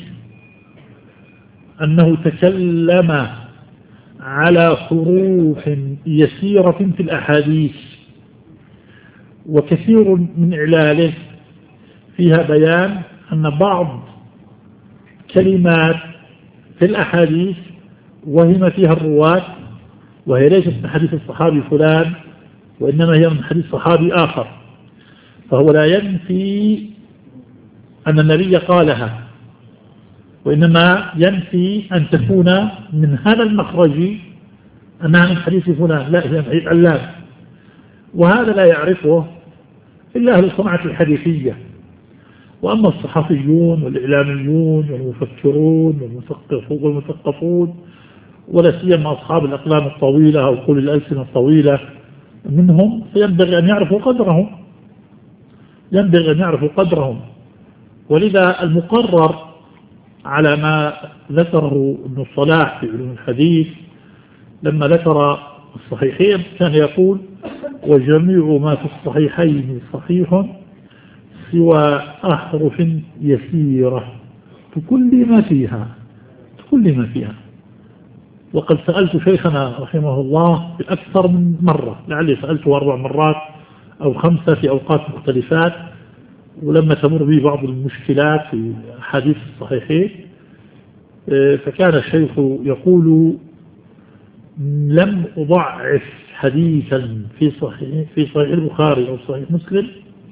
أنه تكلم على حروف يسيرة في الأحاديث، وكثير من إعلاله فيها بيان أن بعض كلمات في الأحاديث وهم فيها الرواة، وهي ليست من حديث الصحابي فلان، وإنما هي من حديث صحابي آخر، فهو لا ينفي أن النبي قالها، وإنما ينفي أن تكون من هذا المخرج أنها من حديث فلان، لا، هي من حديث علان. وهذا لا يعرفه إلا أهل الصنعة الحديثية. وأما الصحفيون والإعلاميون والمفكرون والمثقفون، ولا سيما أصحاب الأقلام الطويلة أو قول الألسنة الطويلة منهم، فينبغي أن يعرفوا قدرهم ينبغي أن يعرفوا قدرهم ولذا المقرر على ما ذكره ابن الصلاح في علوم الحديث لما ذكر الصحيحين كان يقول: وجميع ما في الصحيحين صحيح سوى أحرف يسيرة تكل ما فيها تكل ما فيها وقد سألت شيخنا رحمه الله بأكثر من مرة، لعلي سألته أربع مرات أو خمسة في أوقات مختلفات، ولما تمر بي بعض المشكلات في حديث الصحيحين فكان الشيخ يقول: لم أضعف حديثا في صحيح في صحيح البخاري أو صحيح مسلم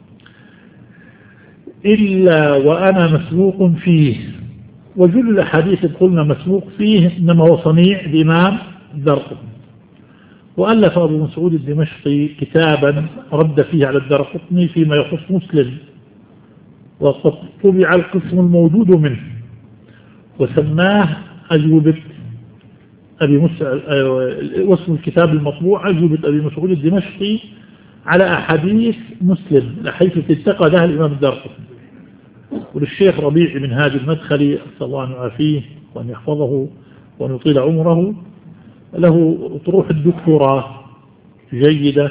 إلا وأنا مسبوق فيه، وجل الأحاديث قلنا مسبوق فيه إنما هو صنيع الإمام الدارقطني. وألف أبو مسعود الدمشقي كتابا رد فيه على الدارقطني فيما يخص مسلم، وقد طبع القسم الموجود منه وسماه أجوبة أبي مسعود، واسم الكتاب المطبوع أجوبة أبي مسعود الدمشقي على أحاديث مسلم حيث انتقدها الإمام الدارقطني. وللشيخ ربيع بن هادي المدخلي أسأل الله أن يعافيه وأن يحفظه وأن يطيل عمره له طروح الدكتوراه جيدة،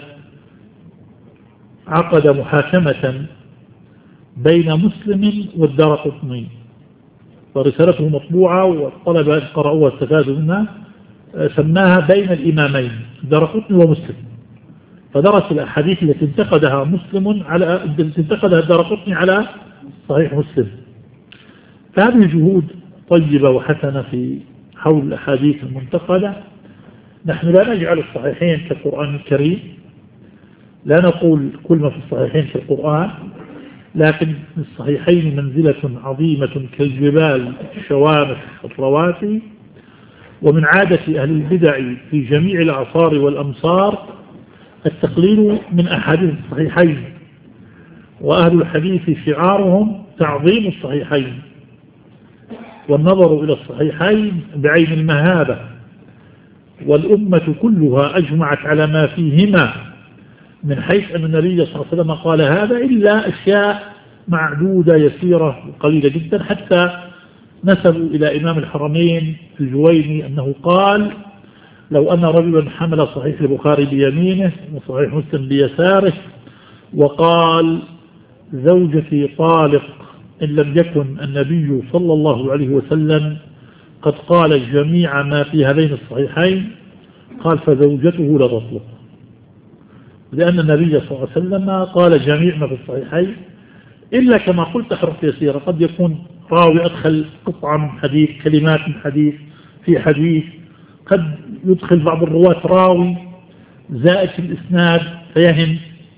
عقد محاكمة بين مسلم والدارقطني، ورسالته مطبوعة والطلبة قرأوها واستفادوا منها، سماها بين الإمامين الدارقطني ومسلم، فدرس الأحاديث التي انتقدها مسلم على التي انتقدها الدارقطني على صحيح مسلم. فهذه جهود طيبة وحسنة في حول الأحاديث المنتقدة. نحن لا نجعل الصحيحين كالقرآن الكريم، لا نقول كل ما في الصحيحين في القرآن، لكن الصحيحين منزلة عظيمة كالجبال الشوامخ الرواسي، ومن عادة أهل البدع في جميع الأعصار والأمصار التقليل من أحاديث الصحيحين، وأهل الحديث شعارهم تعظيم الصحيحين والنظر إلى الصحيحين بعين المهابة، والأمة كلها أجمعت على ما فيهما من حيث أن النبي صلى الله عليه وسلم قال هذا، إلا أشياء معدودة يسيرة وقليلة جدا، حتى نسبوا إلى إمام الحرمين الجويني أنه قال لو أن رجلا حمل صحيح البخاري بيمينه وصحيح مسلم بيساره وقال زوجتي طالق إن لم يكن النبي صلى الله عليه وسلم قد قال جميع ما في هذين الصحيحين، قال فزوجته لا تطلق، لأن النبي صلى الله عليه وسلم قال جميع ما في الصحيحين، إلا كما قلت حرف يسيرة، قد يكون راوي أدخل قطعة من حديث، كلمات من حديث في حديث، قد يدخل بعض الرواة راوي زائد في الإسناد فيهم،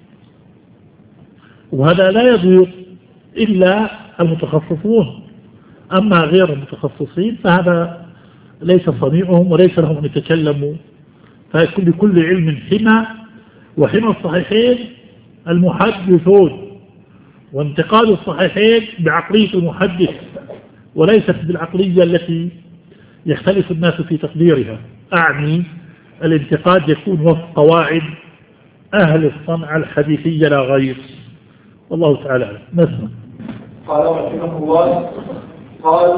وهذا لا يضيق إلا المتخصصون، أما غير المتخصصين فهذا ليس صنيعهم وليس لهم أن يتكلموا، فكل كل علم حمى، وحمى الصحيحين المحدثون، وانتقاد الصحيحين بعقلية المحدث وليست بالعقلية التي يختلف الناس في تقديرها، أعني الانتقاد يكون وفق قواعد أهل الصنعة الحديثية لا غير، والله تعالى أعلم. نسمع. قال رحمه الله، قال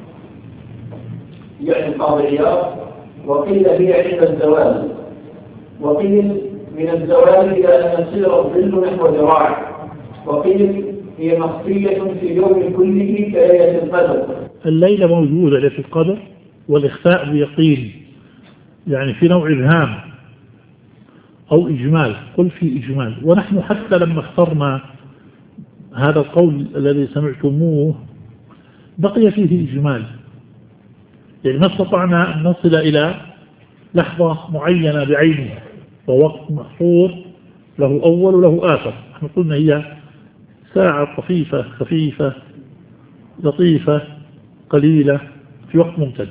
يعني قاضي عياض: وقيل هي عند الزوال، وقيل من الزوال إلى أن يصير الظل نحو ذراع، وقيل هي مخفية في اليوم كله كليلة القدر. الليلة موجودة ليلة القدر، والإخفاء بيقين، يعني في نوع إبهام أو إجمال، قل في إجمال. ونحن حتى لما اخترنا هذا القول الذي سمعتموه بقي فيه إجمال، يعني ما استطعنا أن نصل إلى لحظة معينة بعينها ووقت محصور له أول وله آخر. نحن قلنا هي ساعة طفيفة خفيفة لطيفة قليلة في وقت ممتد،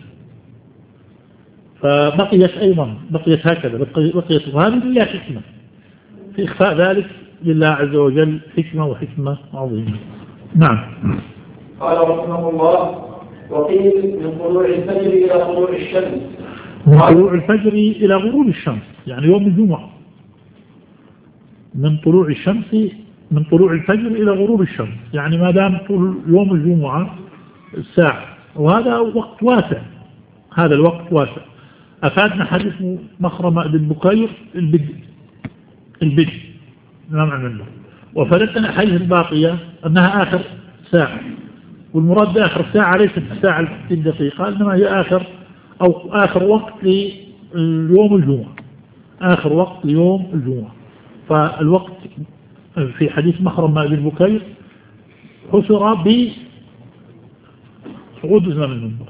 فبقيت أيضا بقيت هكذا بقيت، وهذه لله حكمة في إخفاء ذلك، لله عز وجل حكمة وحكمة عظيمة. نعم. قال رحمه الله: وقيل من طلوع الفجر إلى طلوع الشمس. من طلوع الفجر إلى غروب الشمس، يعني يوم الجمعة، من طلوع الشمس من طلوع الفجر إلى غروب الشمس، يعني ما دام طول يوم الجمعة الساعة، وهذا وقت واسع، هذا الوقت واسع. أفادنا حديث مخرمة بن بكير البدء البدء ما معنى منه، وفادتنا الحديث الباقية أنها آخر ساعة، والمراد بآخر ساعة ليست الساعة الستين دقيقة، إنما هي آخر أو آخر وقت ليوم الجمعة، آخر وقت ليوم الجمعة. فالوقت في حديث مخرمة بن بكير حسر بصعود إمام المنبر،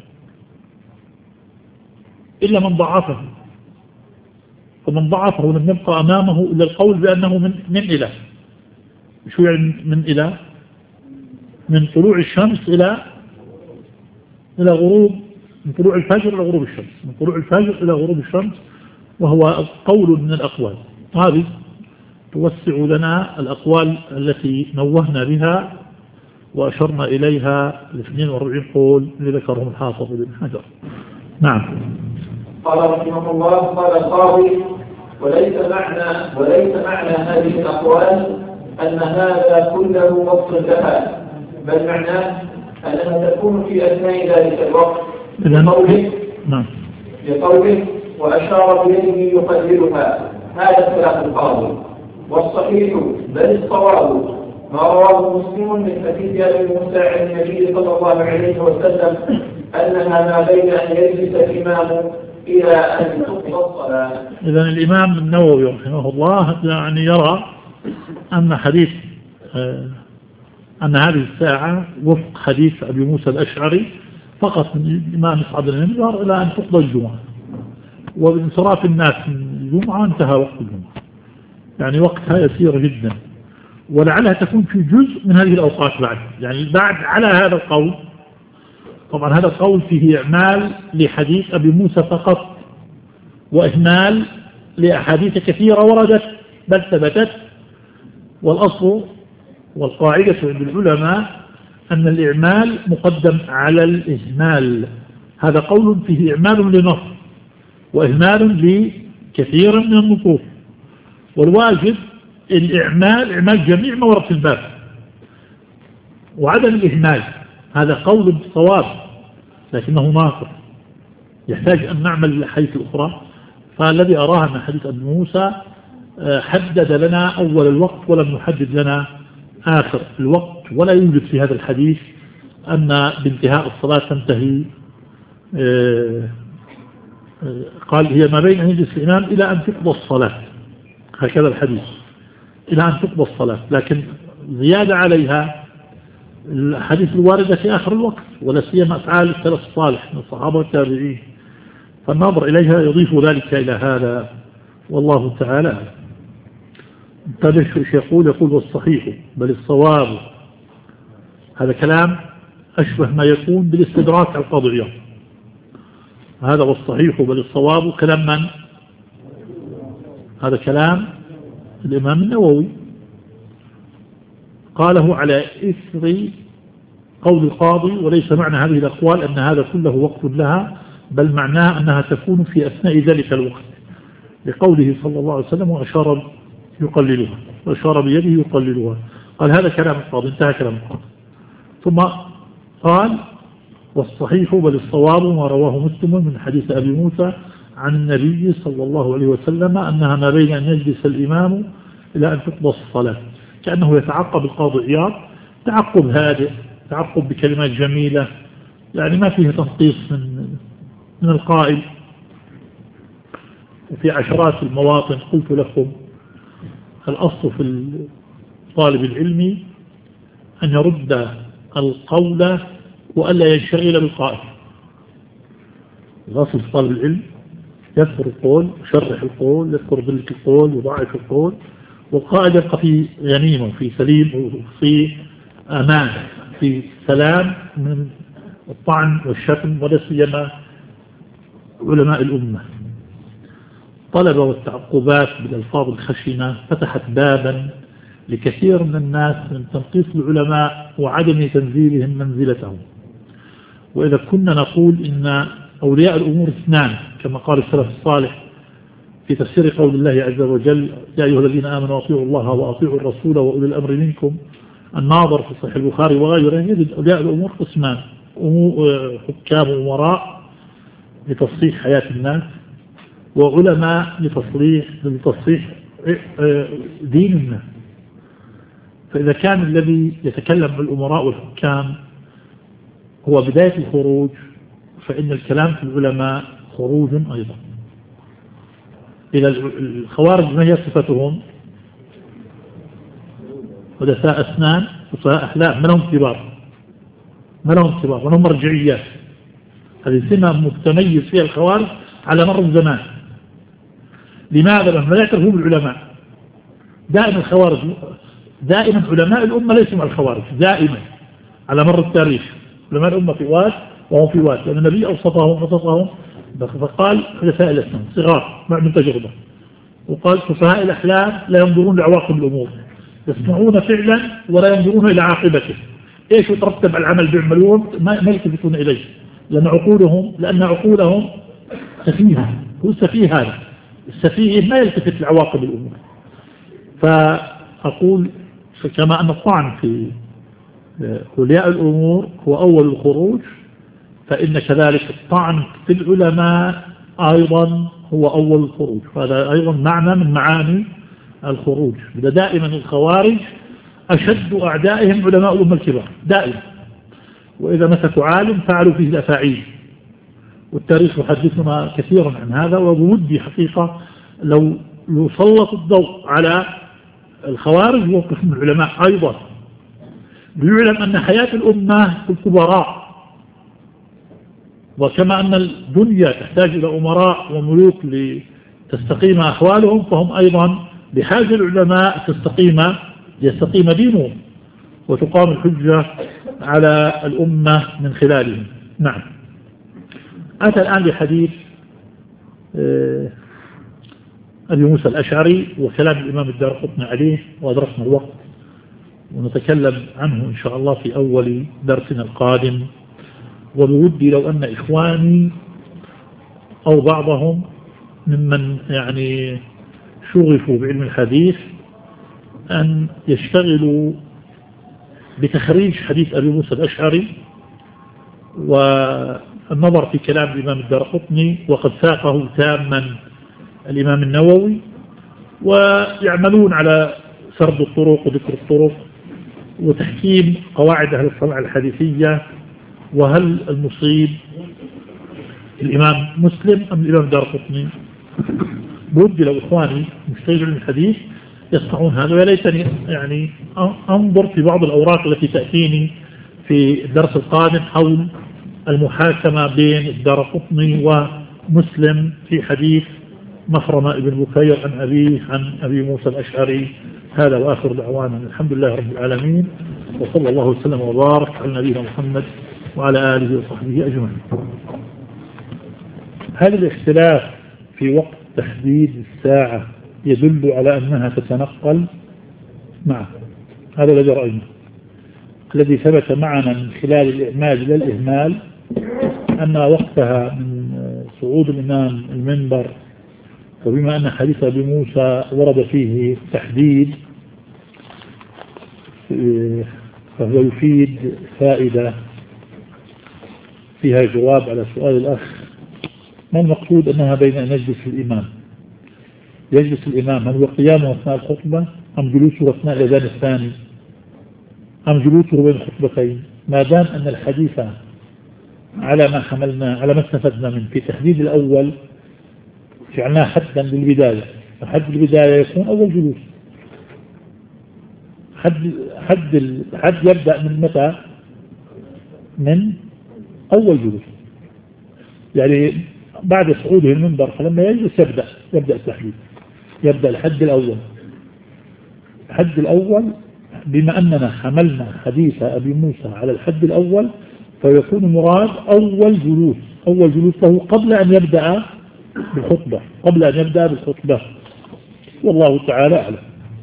إلا من ضعفه، فمن ضعفه لم يبقى أمامه إلا القول بأنه من من إله. شو يعني من إله؟ من طلوع الشمس إلى إلى غروب، من طلوع الفجر إلى غروب الشمس، من طلوع الفجر إلى غروب الشمس، وهو قول من الأقوال. هذه توسع لنا الأقوال التي نوهنا بها وأشرنا إليها الاثنين واربعين قول اللي ذكرهم الحافظ بن حجر. نعم. قال رحمه الله: قال القاضي: وليس معنى وليس معنى هذه الأقوال أن هذا كله وقت لها، بل معناه أنها تكون في أثناء ذلك الوقت، لقوله نعم لقوله وأشار بيده يقللها. هذا خلاف القاضي، والصحيح بل الصواب ما رواه مسلم من حديث أبي موسى عن النبي صلى الله عليه وسلم أنها ما بين أن يجلس الإمام إلى أن تقضى الصلاة. إذن الإمام النووي رحمه الله يعني يرى أن حديث أن هذه الساعة وفق حديث أبي موسى الأشعري فقط من الإمام يصعد المنبر إلى أن تقضى الجمعة، وبانصراف الناس من الجمعة انتهى وقت الجمعة، يعني وقتها يسير جدا، ولعلها تكون في جزء من هذه الأوقات بعد، يعني بعد على هذا القول طبعا هذا القول فيه إعمال لحديث أبي موسى فقط، وإهمال لأحاديث كثيرة وردت بل ثبتت. والأصل والقاعدة عند العلماء أن الإعمال مقدم على الإهمال. هذا قول فيه إعمال لنص وإهمال لكثير من النصوص، والواجب الإعمال إعمال جميع ما ورد في الباب وعدم الإهمال. هذا قول بالصواب لكنه ناقص، يحتاج أن نعمل الحديث الأخرى. فالذي أراه أن حديث أبي موسى حدد لنا أول الوقت ولم يحدد لنا آخر الوقت، ولا يوجد في هذا الحديث أن بانتهاء الصلاة تنتهي. قال هي ما بين أن يجلس الإمام إلى أن تقضى الصلاة، هكذا الحديث، إلى أن تقضى الصلاة. لكن زيادة عليها الحديث الواردة في آخر الوقت، ولا سيما أفعال السلف الصالح من الصحابة والتابعين، فالنظر إليها يضيف ذلك إلى هذا، والله تعالى. انتبه ايش يقول، يقول والصحيح بل الصواب. هذا كلام أشبه ما يكون بالاستدراك على القاضي عياض. هذا والصحيح بل الصواب كلام من؟ هذا كلام الإمام النووي، قاله على إثر قول القاضي. وليس معنى هذه الأقوال أن هذا كله وقت لها، بل معناه أنها تكون في أثناء ذلك الوقت، لقوله صلى الله عليه وسلم وأشار يقللها، وأشار بيده يقللها. قال هذا كلام القاضي، انتهى كلام القاضي. ثم قال والصحيح بل الصواب ما رواه مسلم من حديث أبي موسى عن النبي صلى الله عليه وسلم أنها ما بين أن يجلس الإمام إلى أن تقضى الصلاة. كأنه يتعقب القاضي عياض تعقب هادئ، تعقب بكلمات جميلة، يعني ما فيه تنقيص من من القائل. وفي عشرات المواطن قلت لكم الأصل في الطالب العلمي أن يرد القول وألا ينشغل بالقائل. الأصل في طالب العلم يذكر القول، يشرح القول، يذكر ذلك القول، يضاعف القول، والقائد يبقى في غنيمة، في سليم، وفي أمان، في سلام من الطعن والشتم، ولا سيما علماء الأمة. طلب والتعقبات بالألفاظ الخشنة فتحت بابا لكثير من الناس من تنقيص العلماء وعدم تنزيلهم منزلتهم. وإذا كنا نقول إن أولياء الأمور اثنان كما قال السلف الصالح في تفسير قول الله عز وجل يا أيها الذين آمنوا أطيعوا الله وأطيعوا الرسول وأولي الأمر منكم، الناظر في صحيح البخاري وغيره يجد أولياء الأمور قسمان: حكام وأمراء لتصحيح حياة الناس، وعلماء لتصليح لتصحيح دين الناس. فإذا كان الذي يتكلم بالأمراء والحكام هو بداية الخروج، فإن الكلام في العلماء خروج أيضا. إلى الخوارج ما هي صفتهم؟ حدثاء أسنان وصلاء أحلام، ما لهم كبار، ما لهم كبار ولهم مرجعيات. هذه سمة متميز فيها الخوارج على مر الزمان. لماذا؟ لأنهم لا يعترفون بالعلماء. دائما الخوارج دائما علماء الأمة ليسوا مع الخوارج، دائما على مر التاريخ علماء الأمة في واد وهم في واد، لأن النبي أوصفهم وصفهم فقال حدثاء الأسنان صغار مع من تجربة، وقال سفهاء الأحلام لا ينظرون لعواقب الأمور، يسمعون فعلا ولا ينظرون إلى عاقبته. إيش يترتب على العمل بيعملون ما يلتفتون إليه، لأن عقولهم لأن عقولهم سفيهة. هو سفيه، هذا السفيه ما يلتفت لعواقب الأمور. فأقول كما أن الطعن في أولياء الأمور هو أول الخروج، فإن كذلك الطعن في العلماء أيضا هو أول الخروج. هذا أيضا معنى من معاني الخروج. دائما الخوارج أشد أعدائهم علماء الأمة الكبار دائما، وإذا مسكوا عالم فعلوا فيه الأفاعيل، والتاريخ يحدثنا كثيرا عن هذا. وبودي حقيقة لو يسلط الضوء على الخوارج وقسم العلماء أيضا، ليعلم أن حياة الأمة في الكبراء، وكما أن الدنيا تحتاج إلى أمراء وملوك لتستقيم أحوالهم، فهم أيضا بحاجة العلماء تستقيم يستقيم دينهم وتقام الحجة على الأمة من خلالهم. نعم. أتى الآن بحديث أبي موسى الأشعري وكلام الإمام الدارقطني عليه، وأدركنا الوقت ونتكلم عنه إن شاء الله في أول درسنا القادم. وبودي لو أن إخواني أو بعضهم ممن يعني شغفوا بعلم الحديث أن يشتغلوا بتخريج حديث أبي موسى الأشعري والنظر في كلام الإمام الدارقطني، وقد ساقه تاما الإمام النووي، ويعملون على سرد الطرق وذكر الطرق وتحكيم قواعد أهل الصنعة الحديثية، وهل المصيب الإمام مسلم أم الإمام الدارقطني. بودي لو إخواني مشتغلين الحديث يصنعون هذا، وليتني يعني أنظر في بعض الأوراق التي تأتيني في الدرس القادم حول المحاكمة بين الدارقطني ومسلم في حديث مخرمة ابن بكير عن أبيه عن أبي موسى الأشعري. هذا وآخر دعوانا الحمد لله رب العالمين، وصلى الله وسلم وبارك على نبينا محمد وعلى آله وصحبه أجمعين. هل الاختلاف في وقت تحديد الساعة يدل على أنها تتنقل؟ نعم، هذا الذي رأينا. الذي ثبت معنا من خلال الإعمال إلى الإهمال أن وقتها من صعود الإمام المنبر، وبما أن حديث أبي موسى ورد فيه تحديد فهو يفيد فائدة فيها جواب على سؤال الأخ: ما المقصود أنها بين أن يجلس الإمام يجلس الإمام هل هو قيامه أثناء الخطبة أم جلوسه أثناء الأذان الثاني أم جلوسه بين الخطبتين؟ ما دام أن الحديث على ما حملنا على ما استفدنا من في تحديد الأول جعلناه حدا للبداية، حد البداية يكون أول جلوس. حد حد حد يبدأ من متى؟ من أول جلوس، يعني بعد صعوده المنبر فلما يجلس يبدأ يبدأ التحديد، يبدأ الحد الأول. الحد الأول بما أننا حملنا حديث أبي موسى على الحد الأول فيكون مراد أول جلوس أول جلوس له قبل أن يبدأ بالخطبة قبل أن يبدأ بالخطبة والله تعالى أعلم.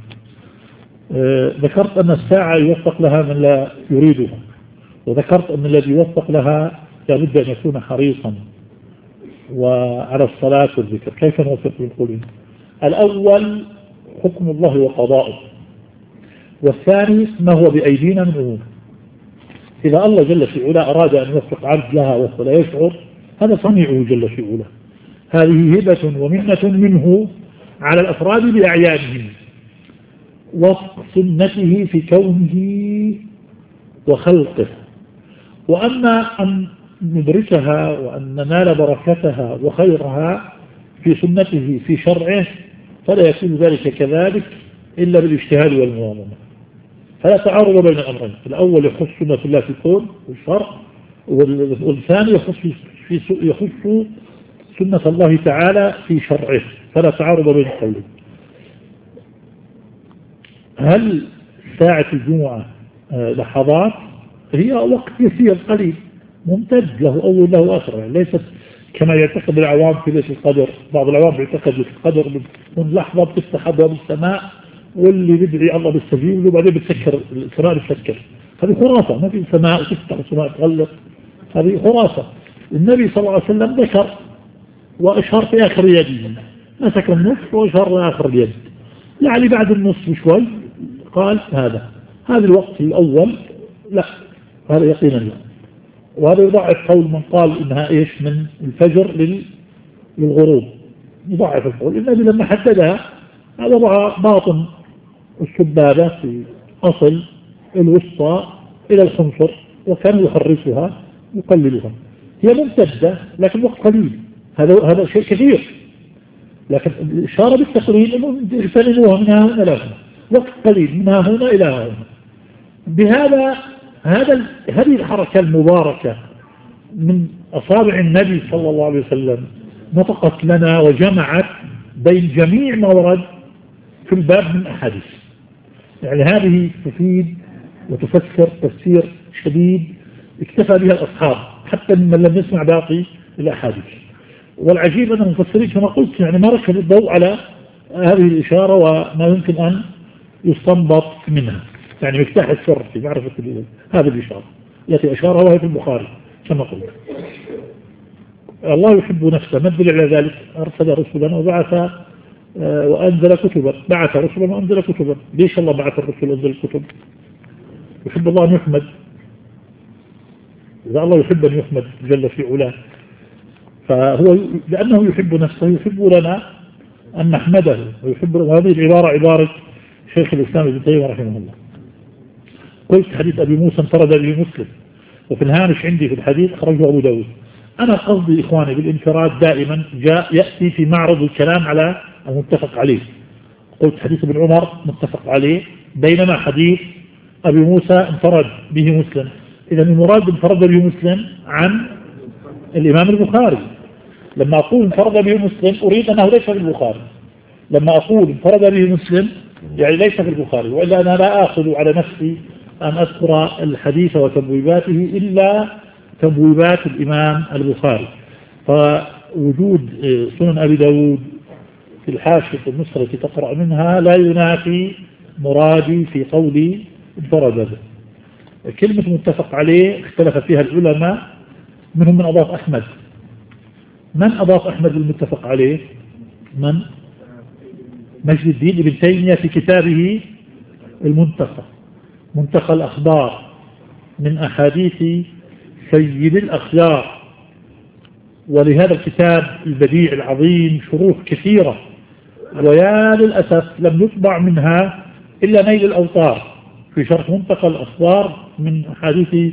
آه ذكرت أن الساعة يوفق لها من لا يريدها، وذكرت أن الذي يوفق لها لابد أن يكون حريصا وعلى الصلاة والذكر. كيف نوفق بالقلوب؟ الأول حكم الله وقضاؤه، والثاني ما هو بأيدينا من أمور. إذا الله جل في علا أراد أن يوفق عبد لها وهو لا يشعر، هذا صنيعه جل في علا، هذه هبة ومنة منه على الأفراد بأعيانهم وسنته في كونه وخلقه. وأما أن ندركها وأن ننال بركتها وخيرها في سنته في شرعه فلا يكون ذلك كذلك إلا بالاجتهاد والمواظبة. فلا تعارض بين الأمرين، الأول يخص سنة الله في الكون والشرع، والثاني يخص في يخص سنة الله تعالى في شرعه، فلا تعارض بين القولين. هل ساعة الجمعة لحظات؟ هي وقت يسير قليل ممتد، له أول له آخر، يعني ليست كما يعتقد العوام في ليلة القدر. بعض العوام يعتقد في القدر من لحظة بتفتح أبواب السماء واللي بيدعي الله بالسجيل وبعدين بتسكر السماء بتسكر. هذه خرافة، ما في سماء وتفتح السماء تغلق، هذه خرافة. النبي صلى الله عليه وسلم ذكر وأشهر في آخر يده، مسك النصف وأشهر في آخر اليد، يعني بعد النصف شوي قال هذا هذا الوقت الأول، لا هذا يقينا لا. وهذا يضعف قول من قال إنها إيش من الفجر للغروب، يضعف القول. النبي لما حددها وضع باطن السبابة في أصل الوسطى إلى الخنصر وكان يحرسها يقللها. هي ممتدة لكن وقت قليل، هذا هذا شيء كثير، لكن الإشارة بالتقليل إنه يفرجوها منها هنا إلى هنا، وقت قليل منها هنا إلى هنا. بهذا هذا هذه الحركة المباركة من أصابع النبي صلى الله عليه وسلم نطقت لنا وجمعت بين جميع ما ورد في الباب من أحاديث. يعني هذه تفيد وتفسر تفسير شديد اكتفى بها الأصحاب حتى ممن لم يسمع باقي الأحاديث. والعجيب أن المفسرين كما قلت يعني ما ركز الضوء على هذه الإشارة وما يمكن أن يستنبط منها، يعني مفتاح السر في معرفة هذه الإشارة التي أشارها وهي في البخاري كما قلت. الله يحب نفسه، ما الدليل على ذلك؟ أرسل رسلا وبعث وأنزل كتبا، بعث رسلا وأنزل كتبا. ليش الله بعث الرسل وأنزل الكتب؟ يحب الله أن يحمد. إذا الله يحب أن يحمد جل في علاه، فهو لأنه يحب نفسه يحب لنا أن نحمده ويحب. وهذه العبارة عبارة شيخ الإسلام ابن تيمية رحمه الله. قلت حديث أبي موسى انفرد به مسلم، وفي الهامش عندي في الحديث أخرجه أبو داود. أنا قصدي إخواني بالانفراد دائما جاء يأتي في معرض الكلام على المتفق عليه. قلت حديث ابن عمر متفق عليه، بينما حديث أبي موسى انفرد به مسلم. إذا المراد انفرد به مسلم عن الإمام البخاري. لما أقول انفرد به مسلم أريد أنه ليس في البخاري. لما أقول انفرد به مسلم يعني ليس في البخاري، وإلا أنا لا آخذ على نفسي أن أذكر الحديث وتبويباته إلا تبويبات الإمام البخاري. فوجود سنن أبي داود في الحاشية النسخة التي تقرأ منها لا ينافي مرادي في قولي انفرد به. كلمة متفق عليه اختلف فيها العلماء، منهم من أضاف أحمد. من أضاف أحمد المتفق عليه؟ من؟ مجد الدين ابن تيمية في كتابه المنتخى، منتخى الأخبار من أحاديث سيد الأخيار. ولهذا الكتاب البديع العظيم شروح كثيرة، ويا للأسف لم يطبع منها إلا نيل الأوطار في شرح منتخى الأخبار من أحاديث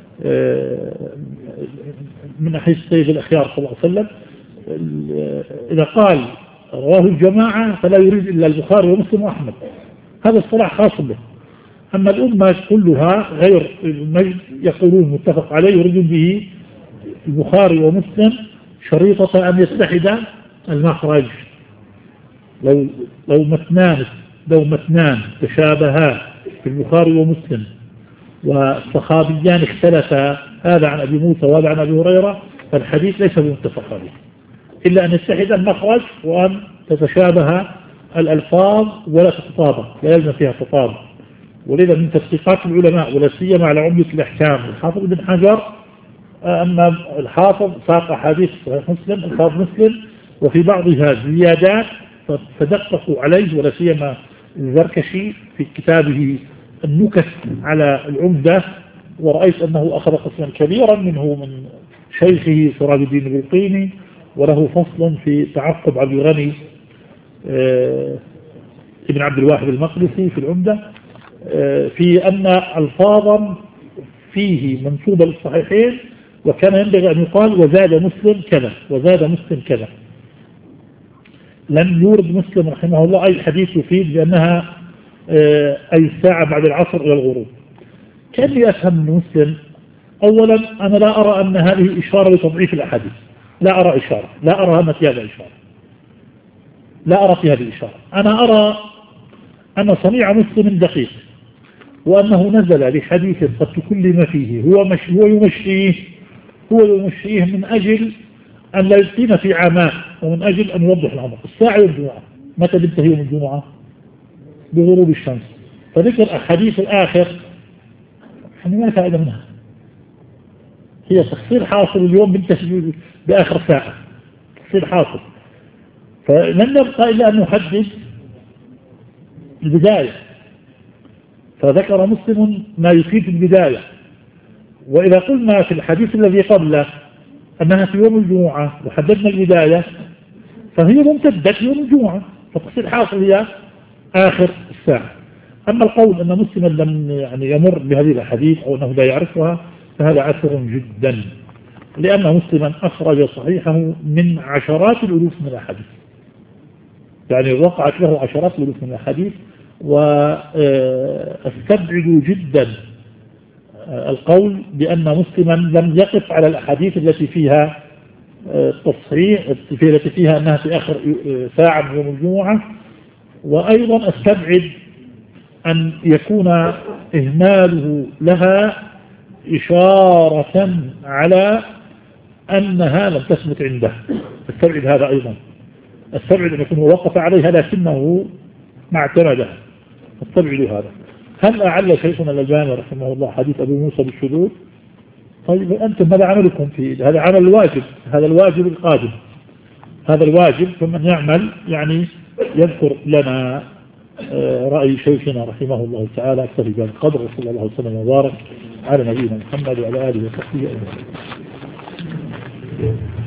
من أحاديث سيد الأخيار صلى الله عليه وسلم. إذا قال رواه الجماعة فلا يريد إلا البخاري ومسلم وأحمد، هذا الصلاح خاص به. أما الأمة كلها غير المجد يقولون متفق عليه يريدون به البخاري ومسلم شريطة أن يتحد المخرج. لو لو متنان لو متنان تشابها في البخاري ومسلم والصحابيان اختلفا، هذا عن أبي موسى وهذا عن أبي هريرة، فالحديث ليس بمتفق عليه إلا أن يتحد المخرج وأن تتشابه الألفاظ ولا تتطابق، لا يلزم فيها تطابق. ولذا من تدقيقات العلماء ولا سيما على عمدة الأحكام الحافظ ابن حجر أن الحافظ ساق حديث مسلم الفاظ مسلم وفي بعضها زيادات فدققوا عليه، ولا سيما الزركشي في كتابه النكت على العمدة، ورأيت أنه أخذ قسما كبيرا منه من شيخه سراج الدين البلقيني، وله فصل في تعقب عبد الغني آه ابن عبد الواحد المقدسي في العمدة آه في أن ألفاظا فيه منسوبة للصحيحين، وكان ينبغي أن يقال وزاد مسلم كذا وزاد مسلم كذا. لم يورد مسلم رحمه الله أي حديث يفيد بأنها آه أي ساعة بعد العصر إلى الغروب. كان أفهم من مسلم أولا أنا لا أرى أن هذه إشارة لتضعيف الأحاديث، لا أرى إشارة، لا أرى أن في هذا إشارة، لا أرى في هذه الإشارة. أنا أرى أن صنيع مسلم دقيق، وأنه نزل لحديث قد تكلم فيه هو مش هو يمشيه هو يمشيه من أجل أن لا يبقين في عماء، ومن أجل أن يوضح الأمر. الساعة يوم الجمعة، متى بنتهي يوم الجمعة؟ بغروب الشمس. فذكر الحديث الآخر يعني ما فائدة منها، هي تخسير حاصل اليوم بنتهي بآخر ساعة، تخسير حاصل. فلن يبقى إلا أن نحدد البداية، فذكر مسلم ما يفيد البداية. وإذا قلنا في الحديث الذي قبله أنها في يوم الجمعة وحددنا البداية فهي ممتدة في يوم الجمعة، فتصير حاصل هي آخر الساعة. أما القول أن مسلما لم يعني يمر بهذه الحديث أو أنه لا يعرفها فهذا عسر جدا، لأن مسلما أخرج صحيحه من عشرات الألوف من الأحاديث، يعني وقعت له عشرات الألوف من الأحاديث. واستبعد جدا القول بأن مسلما لم يقف على الأحاديث التي فيها تصحيح التي فيها أنها في آخر ساعة من يوم الجمعة. وأيضا استبعد أن يكون إهماله لها إشارة على أنها لم تثبت عنده. استبعد هذا أيضا، استبعد أن يكون وقف عليها لكنه ما اعتمدها، استبعد هذا. هل أعل شيخنا الألباني رحمه الله حديث أبي موسى بالشذوذ؟ طيب أنتم ماذا عملكم فيه؟ هذا عمل الواجب، هذا الواجب القادم، هذا الواجب. فمن يعمل يعني يذكر لنا رأي شيخنا رحمه الله تعالى. أكثر بهذا القدر، وصلى الله وسلم وبارك على نبينا محمد وعلى آله وصحبه أجمعين.